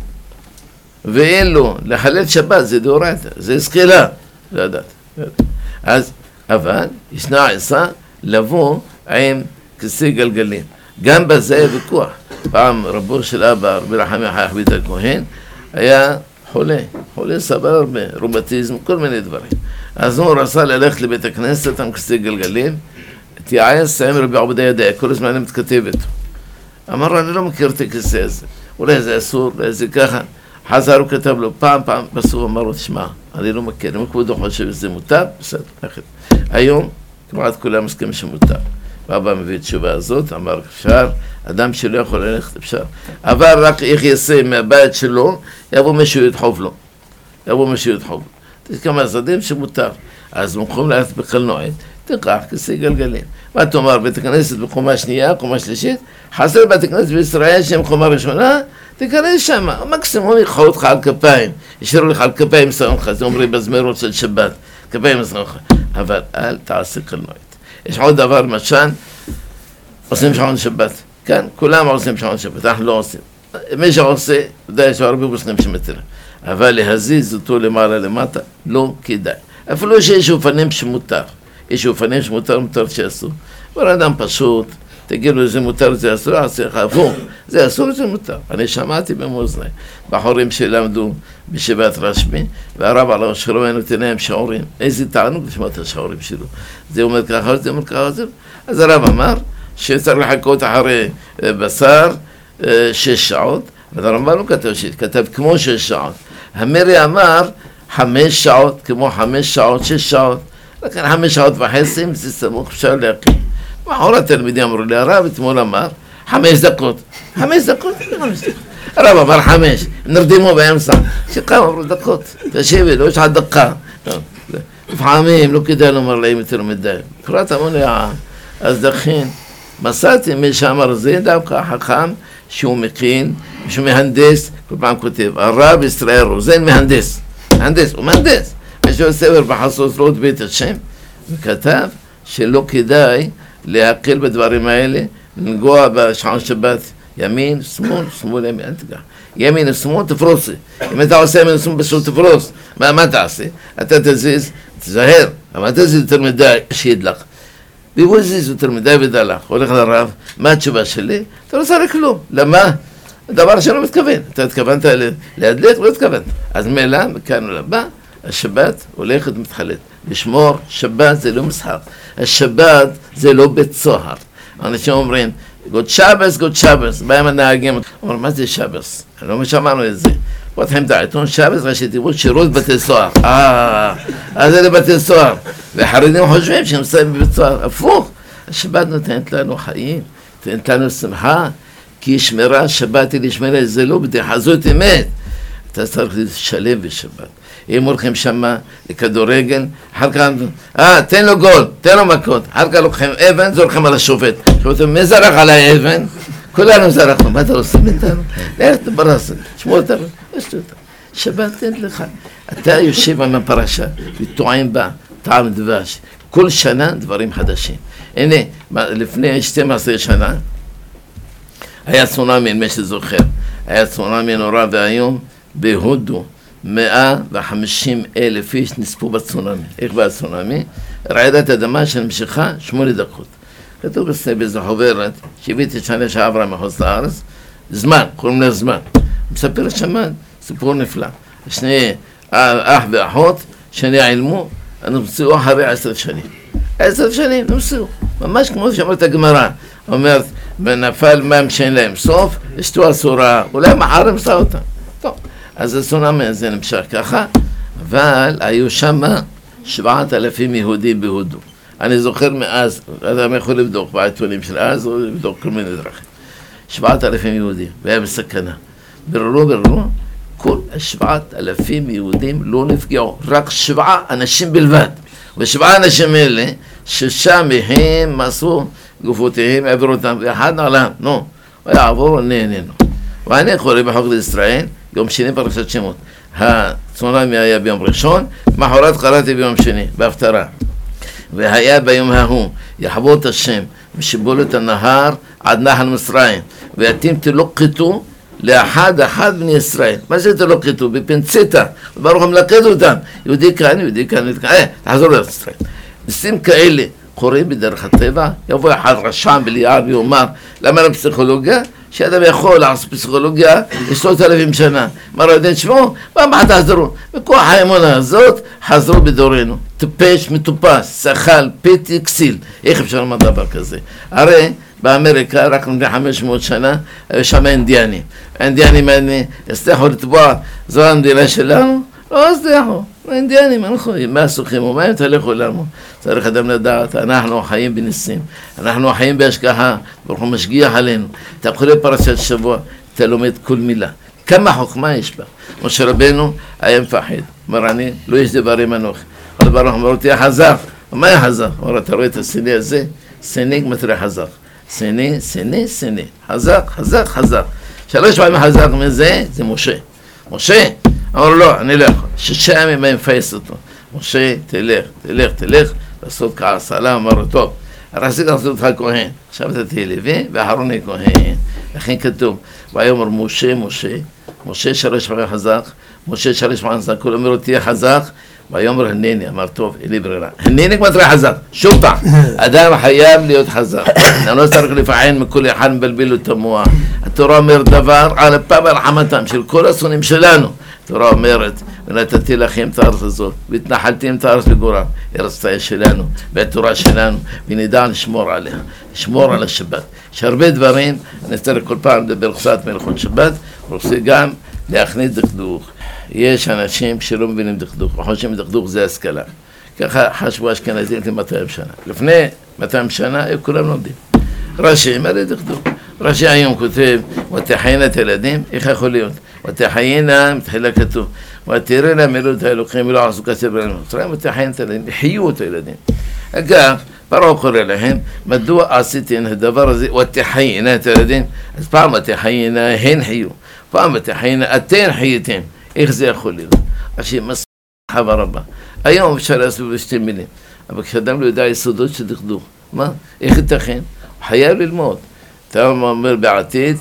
ואין לו, לחלל שבת זה דאורייתא, זה סקילה. לא יודעת. אז, אבל, ישנה עיסה לבוא עם כיסא גלגלים. גם בזה ויכוח. פעם רבו של אבא, רבי רחמי חי אחבית הכהן, היה חולה, חולה סבל הרבה, רומטיזם, כל מיני דברים. אז הוא רצה ללכת לבית הכנסת עם כיסא גלגלים, תייעץ עם רבי עובדיה ידע, כל הזמן אני מתכתב איתו. אמר לו, אני לא מכיר את הכיסא הזה, אולי זה אסור, אולי זה ככה. חזר הוא כתב לו פעם, פעם, בסוף אמר לו, תשמע, אני לא מכיר, אם כבודו חושב שזה מותר, בסדר, לכת. היום, כמעט כולם מסכימים שמותר. ואבא מביא תשובה הזאת, אמר, אפשר, אדם שלא יכול ללכת, אפשר. אבל רק איך יעשה מהבית שלו, יבוא מישהו ידחוף לו. יבוא מישהו ידחוף לו. יש כמה צדדים שמותר. אז במקום ללכת בקלנועית, תיקח כיסא גלגלים. מה אתה אומר, בית הכנסת בקומה שנייה, קומה שלישית, חסר בית הכנסת בישראל שהם קומה ראשונה, תיכנס שם, מקסימום יקחו אותך על כפיים, ישאירו לך על כפיים סעונך, זה אומרים בזמירות של שבת, כפיים סעונך, אבל אל תעשה קלנועית. יש עוד דבר, למשל, עושים שעון שבת, כן, כולם עושים שעון שבת, אנחנו לא עושים. מי שעושה, ודאי יש הרבה מוסלמים שמתירים, אבל להזיז אותו למעלה למטה, לא כדאי. אפילו שיש אופנים שמותר, יש אופנים שמותר, מותר שאסור. אבל אדם פשוט, תגיד לו, זה מותר, זה אסור, עשה חפור, זה אסור, זה מותר. אני שמעתי במאזניים, בחורים שלמדו בשבעת רשמי, והרב על השלום היה נותן להם שיעורים. איזה תענוג לשמוע את השיעורים שלו. זה אומר ככה, זה אומר ככה, זה. אז הרב אמר שצריך לחכות אחרי בשר שש שעות, והרמב"ם לא כתב שכתב כמו שש שעות. המרי אמר חמש שעות, כמו חמש שעות, שש שעות, לכן חמש שעות וחצי, זה סמוך, אפשר להקים. מאחור התלמידים אמרו לי, הרב אתמול אמר, חמש דקות. חמש דקות? הרב אמר חמש, נרדימו באמצע. שכמה אמרו דקות, תשיבי, לא יש לך דקה. לפעמים לא כדאי לומר להם יותר מדי. פרט אמוני העם. אז דחין, מסעתי מי שאמר זה דווקא החכם שהוא מכין, שהוא מהנדס, כל פעם כותב, הרב ישראל רוזן מהנדס. מהנדס, הוא מהנדס. יש לו ספר בחסות רות בית השם, וכתב שלא כדאי להקל בדברים האלה, לנגוע בשעון שבת, ימין, שמאל, שמאל, ימין, אל תגע. ימין ושמאל, תפרוס. אם אתה עושה ימין ושמאל בשביל תפרוס, מה, מה תעשה? אתה תזיז, תזהר, אבל תזיז יותר מדי, שידלך. והוא הזיז יותר מדי ודלך, הולך לרב, מה התשובה שלי? אתה לא צריך כלום. למה? דבר שלא מתכוון. אתה התכוונת להדליק, לא התכוונת. אז מלא, מכאן ולבא, השבת הולכת ומתחלת. לשמור שבת זה לא משחק. השבת זה לא בית סוהר. אנשים אומרים, גוד שבס, גוד שבס, בהם הנהגים, אומרים, מה זה שבס? לא משמענו את זה. פותחים את העיתון, שבס, ראשי תיבות, שירות בתי סוהר. אה, אז זה לבתי סוהר. וחרדים חושבים שהם מסיים בבית סוהר. הפוך, השבת נותנת לנו חיים, נותנת לנו שמחה, כי שמירה, שבת היא לשמירה, זה לא בדיחה, זאת אמת. אתה צריך לשלם בשבת. אם הולכים שמה לכדורגל, אחר כך, אה, תן לו גול, תן לו מכות, אחר כך לוקחים אבן, זורקים על השופט. שופטים, מי זרק על האבן? כולנו זרקנו, מה אתה עושים איתנו? לך תברסת, שמור אותנו, יש לי אותנו. שבת תן לך. אתה יושב עם הפרשה, וטועם בה, טעם דבש. כל שנה דברים חדשים. הנה, לפני שתים עשרה שנה, היה צונאמי, מי שזוכר, היה צונאמי נורא והיום, בהודו, מאה וחמישים אלף איש נספו בצונאמי. איך בא הצונאמי? רעידת אדמה שנמשכה שמונה דקות. כתוב באיזו חוברת, שהבאתי שנה שעברה מחוץ לארץ, זמן, קוראים לה זמן. מספר שמה, סיפור נפלא. שני אח ואחות, שני עילמו, נמצאו אחרי עשר שנים. עשר שנים, נמצאו. ממש כמו שאמרת הגמרא. אומרת, ונפל מים שאין להם סוף, אשתו אסורה, אולי מחר נמצא אותם. טוב, אז הצונאמי הזה נמשך ככה, אבל היו שמה שבעת אלפים יהודים בהודו. אני זוכר מאז, אדם יכול לבדוק בעיתונים של אז, או לבדוק כל מיני דרכים. שבעת אלפים יהודים, והיה בסכנה. בררו, בררו, כל השבעת אלפים יהודים לא נפגעו, רק שבעה אנשים בלבד. ושבעה אנשים אלה, ששם מהם מסו גופותיהם, העבירו אותם, ואחד נעלם, נו, הוא יעבור, נהנינו. ואני קורא בחוק לישראל, יום שני פרשת שמות. הצונאמי היה ביום ראשון, מחרת קראתי ביום שני, בהפטרה. והיה ביום ההוא, יחבוט השם, ושיבולת הנהר עד נחל מצרים, ואתם תלוקטו לאחד אחד בני ישראל. מה זה תלוקטו? בפנצטה, ברוך מלקט אותם. יהודי כאן, יהודי כאן, יהודי כאן, אה, תחזור לארץ ישראל. ניסים כאלה קוראים בדרך הטבע, יבוא אחד רשם בליער ויאמר, למה לפסיכולוגיה? שאדם יכול לעשות פסיכולוגיה לשלושת אלפים שנה. מה רעידן שמו? מה תחזרו? בכוח האמונה הזאת חזרו בדורנו. טיפש, מטופס, שחל, פתי, כסיל. איך אפשר לומר דבר כזה? הרי באמריקה רק לפני חמש מאות שנה היו שם אינדיאנים. האינדיאנים האלה הצליחו לתבוע, זו המדינה שלנו? לא הצליחו. האינדיאנים, אנחנו, מה סוחים ומה תלכו לנו? צריך אדם לדעת, אנחנו חיים בניסים, אנחנו חיים בהשגחה, ברוך הוא משגיח עלינו. אתה קורא פרשת שבוע, אתה לומד כל מילה. כמה חוכמה יש בה? משה רבנו היה מפחד, אמר אני, לא יש דברים אנוך. אבל ברוך אמר אותי חזק, מה היה חזק? אמר, אתה רואה את הסיני הזה? סיני כמטרי חזק. סיני, סיני, סיני. חזק, חזק, חזק. שלוש פעמים חזק מזה, זה משה. משה, אמר לא, אני לא יכול. שישה ימים היה מפייס אותו. משה, תלך, תלך, תלך, לעשות כעס עליו, אמר לו, טוב, רציתי לעשות אותך כהן. עכשיו אתה תהיה לוי, ואחרוני כהן. לכן כתוב, ויאמר משה, משה, משה שלוש פעמים חזק, משה שלוש פעמים חזק, הוא אומר לו, תהיה חזק, ויאמר הנני, אמר טוב, אין לי ברירה. הנני כמו תראה חזק, שוב פעם, אדם חייב להיות חזק. אני לא צריך לפען מכל אחד מבלבל לו את המוח. התורה אומרת דבר על אפם ורחמתם של כל השונאים שלנו. התורה אומרת, ונתתי לכם את הארץ הזאת, והתנחלתם את הארץ לגורם, ארץ תהיה שלנו, והתורה שלנו, ונדע לשמור עליה, לשמור על השבת. יש הרבה דברים, אני צריך כל פעם לדבר קצת מלכות שבת, ורוצה גם להכניס דקדוק. יש אנשים שלא מבינים דקדוק, וחושבים דקדוק זה השכלה. ככה חשבו אשכנזים לפני מאתיים שנה. לפני מאתיים שנה היו כולם לומדים. רש"י, מה זה דקדוק? רש"י היום כותב, ותחיינה את הילדים, איך יכול להיות? ותחיינה, מתחילה כתוב, ותראינה מילאות האלוקים, ולא עשו כסף בלנו. ותחיינה את הילדים, חיו את הילדים. אגב, פרעה קורא להם, מדוע עשיתם הדבר הזה, ותחיינה את הילדים? אז פעם ותחיינה, הן חיו. פעם ותחיינה, אתן חייתם. איך זה יכול להיות? רש"י מסכה רבה. היום אפשר לעשות בשתי מילים. אבל כשאדם לא יודע יסודות של דקדוק, מה? איך ייתכן? הוא חייב ללמוד. אתה אומר בעתיד,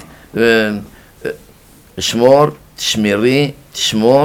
שמור, תשמרי, תשמור,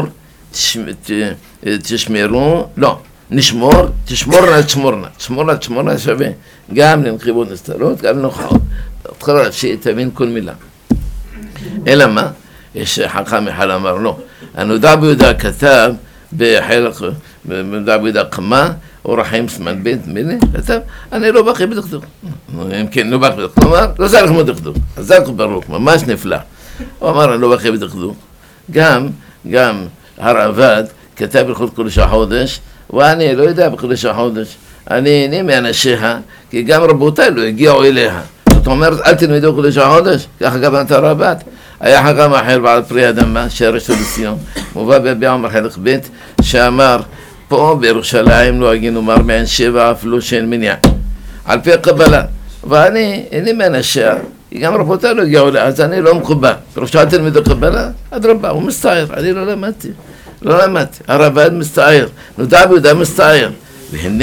תשמרו, לא, נשמור, תשמורנה, תשמורנה. תשמורנה, תשמורנה שווה. גם לנחיבות נסתרות, גם לנוחאות. תתחיל שתבין כל מילה. אלא מה? יש חכם אחד אמר לו, הנודע ביהודה כתב בחלק בעבודה קמה, אור החיים סימן ב' מילה, כתב, אני לא בקיא בדקדוק. אם כן, לא בקיא בדקדוק. כלומר, לא צריך ללמוד דקדוק. חזק וברוך, ממש נפלא. הוא אמר, אני לא בקיא בדקדוק. גם, גם הרעב"ד כתב ברכות קודש החודש, ואני לא יודע בקודש החודש. אני איני מאנשיה, כי גם רבותיי לא הגיעו אליה. זאת אומרת, אל תלמדו קודש החודש, ככה גם את הרעב"ד. היה חכם אחר בעל פרי אדמה, שהרשת לציון, מובא ביביע עומר חלק ב', שאמר, פה בירושלים לא הגינו מר מעין שבע אפילו שאין מניע, על פי הקבלה. ואני איני מאנשיה, גם רבותיי לא הגיעו אליה, אז אני לא מקובל. פירושו אל תלמדו קבלה, אדרבה, הוא מסתער, אני לא למדתי. לא למדתי, הרעב"ד מסתער, נודע ביהודה מסתער. והנה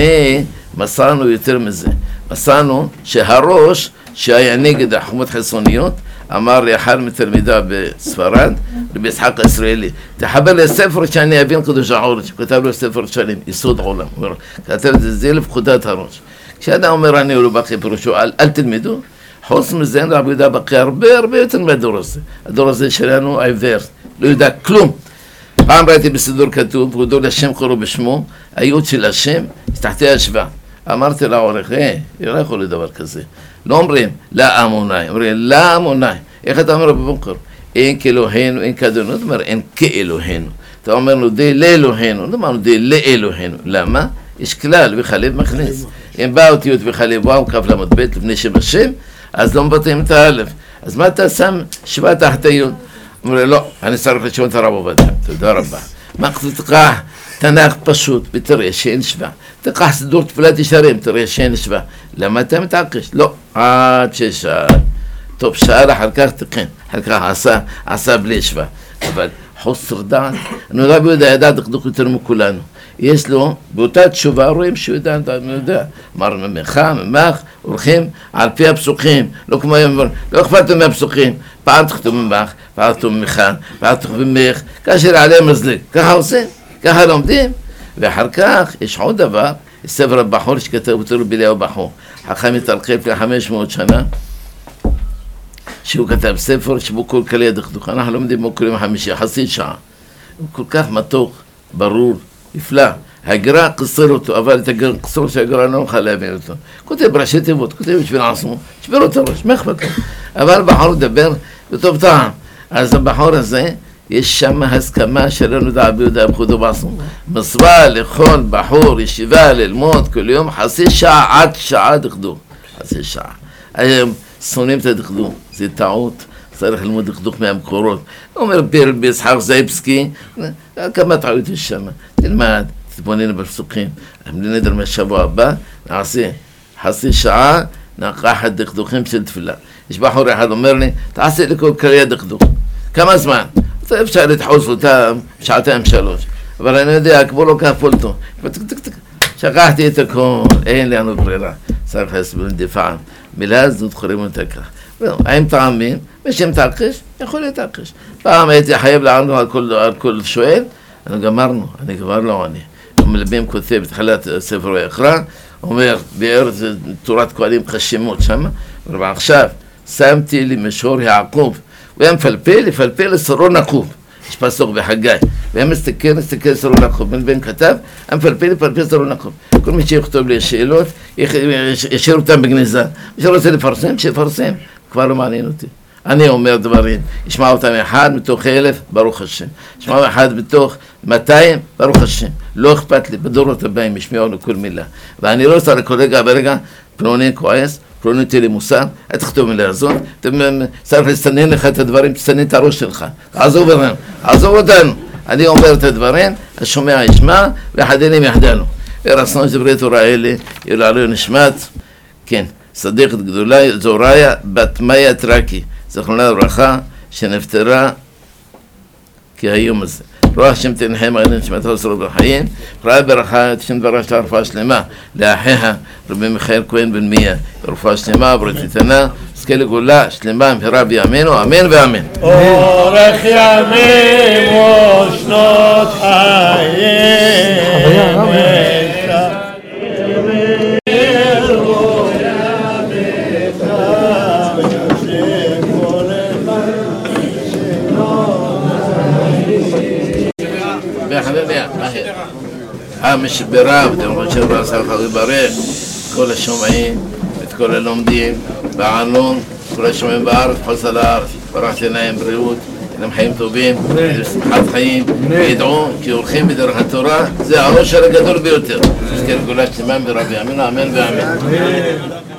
מסרנו יותר מזה, מסרנו שהראש שהיה נגד החומות חיצוניות אמר לי אחד מתלמידה בספרד, רבי יצחק הישראלי, תחבר לי ספר שאני אבין קדוש החודש, הוא כתב לו ספר שלם, יסוד עולם, הוא כתב את זה לפקודת הראש. כשאדם אומר אני לא בקיא פירושו, אל, אל תלמדו, חוץ מזה רבי יהודה בקיא הרבה הרבה יותר מהדור הזה, הדור הזה שלנו עיוור, לא יודע כלום. פעם ראיתי בסידור כתוב, הודו לשם קוראו בשמו, הייעוד של השם, תחתי השוואה. אמרתי לעורך, אה, לא יכול להיות דבר כזה. לא אומרים, לא אמוני, אומרים, לא אמוני. איך אתה אומר בבוקר? אין כאלוהינו, אין כאדונו, זאת אומרת, אין כאלוהינו. אתה אומר, נודה לאלוהינו, לא אומר, נודה לאלוהינו. למה? יש כלל, וחלב מכניס. אם בא אותיות וחלב, וואו, כף למוד ב' לפני שם השם, אז לא מבטאים את האלף. אז מה אתה שם שבעה תחת היוד? אומר, לא, אני צריך לשמוע את הרב עובדיה, תודה רבה. מה תקח תנ"ך פשוט ותראה שאין שווה. תקח סידור תפילת ישרים, תראה שאין שווה. למה אתה מתעקש? לא, עד ששאל. טוב, שאל אחר כך תקן, אחר כך עשה, עשה בלי שווה. אבל חוסר דעת, אני יודע ביודע, ידע דקדוק יותר מכולנו. יש לו, באותה תשובה רואים שהוא יודע, אני יודע. אמר ממך, ממך, הולכים על פי הפסוקים. לא כמו היום, לא אכפת מהפסוקים. פעם תכתוב ממך, פעם תכתוב ממך, פעם תכתוב ממך, כאשר עליהם מזלג. ככה עושים, ככה לומדים. ואחר כך יש עוד דבר, ספר הבחור שכתב אותו בליהו בחור. חכם התארכב לפני חמש מאות שנה, שהוא כתב ספר שבו כל כלי הדקדוק. אנחנו לומדים בו כל יום חמישי, חצי שעה. הוא כל כך מתוק, ברור, נפלא. הגר"א קצר אותו, אבל את הקצור של הגר"א לא נוכל להבין אותו. כותב ראשי תיבות, כותב בשביל עצמו, שבר אותו ראש, מה אכפת לו? אבל בחור מדבר בטוב טעם. אז הבחור הזה, יש שם הסכמה שלנו דעה ביהודה בחודו בעצמו. מצווה לכל בחור ישיבה ללמוד כל יום חצי שעה עד שעה דקדוק. חצי שעה. היום שונאים את הדקדוק, זה טעות. צריך ללמוד דקדוק מהמקורות. הוא אומר ברבי יצחק זייבסקי, כמה טעויות יש שם. תלמד, תתבונן בפסוקים. נדבר מהשבוע הבא, נעשה חצי שעה, נקח את דקדוקים של תפילה. יש בחור אחד אומר לי, תעשה לכל כלי הדקדוק. כמה זמן? אפשר לתחוס אותם שעתיים שלוש. אבל אני יודע, כמו לא כפולתו. שכחתי את הכל, אין לנו ברירה. צריך להסביר דפעם. מילה זאת חורים אותה כך. האם טעמים? ושם תעקש, יכול להתעקש. פעם הייתי חייב לענות על כל, על כל שואל, אני גמרנו, אני כבר לא עונה. מלבים כותב בתחילת ספר ויקרא, אומר, באר תורת כהנים חשימות שמה, אבל עכשיו שמתי לי משור יעקב, הוא היה מפלפל, יפלפל לסרור נקוב. יש פסוק בחגי, והם מסתכל, מסתכל לסרור נקוב. בן בן כתב, הם מפלפל, יפלפל לסרור נקוב. כל מי שיכתוב לי שאלות, ישאיר אותם בגניזה. מי שרוצה לפרסם, שיפרסם. כבר לא מעניין אותי. אני אומר דברים, ישמע אותם אחד מתוך אלף, ברוך השם. ישמע אחד מתוך מאתיים, ברוך השם. לא אכפת לי, בדורות הבאים ישמעו לנו כל מילה. ואני לא רוצה לקולגה ברגע, פלוני כועס, פלוני תהיה לי מוסר, אל תכתוב מילה הזאת, צריך לסנן לך את הדברים, תסנן את הראש שלך. עזוב אותנו, עזוב אותנו. אני אומר את הדברים, השומע ישמע, ואחדינים יחדנו. ורסנו דברי תורה האלה, ילעלו נשמת, כן. צדיקת גדולה, זוריה בת מאיה טרקי, זכרונה לברכה, שנפטרה כהיום הזה. רוח השם תנחם על נשמתה ושרוד בחיים, ראה ברכה את שם דברה של הרפואה שלמה, לאחיה רבי מיכאל כהן בן מיה, רפואה שלמה, ברית איתנה, זכה לגאולה שלמה במהרה בימינו, אמן ואמן. אורך ימים ושנות חיים. שמחה משברה, ותלמוד של ברסה לך לברך כל השומעים, את כל הלומדים, בעלון, כל השומעים בארץ, חוסר הארץ, ברחתי להם בריאות, להם חיים טובים, שמחת חיים, וידעו כי הולכים בדרך התורה, זה העושר הגדול ביותר. נזכר גאולת שלמה ברבי אמינו, אמן ואמן.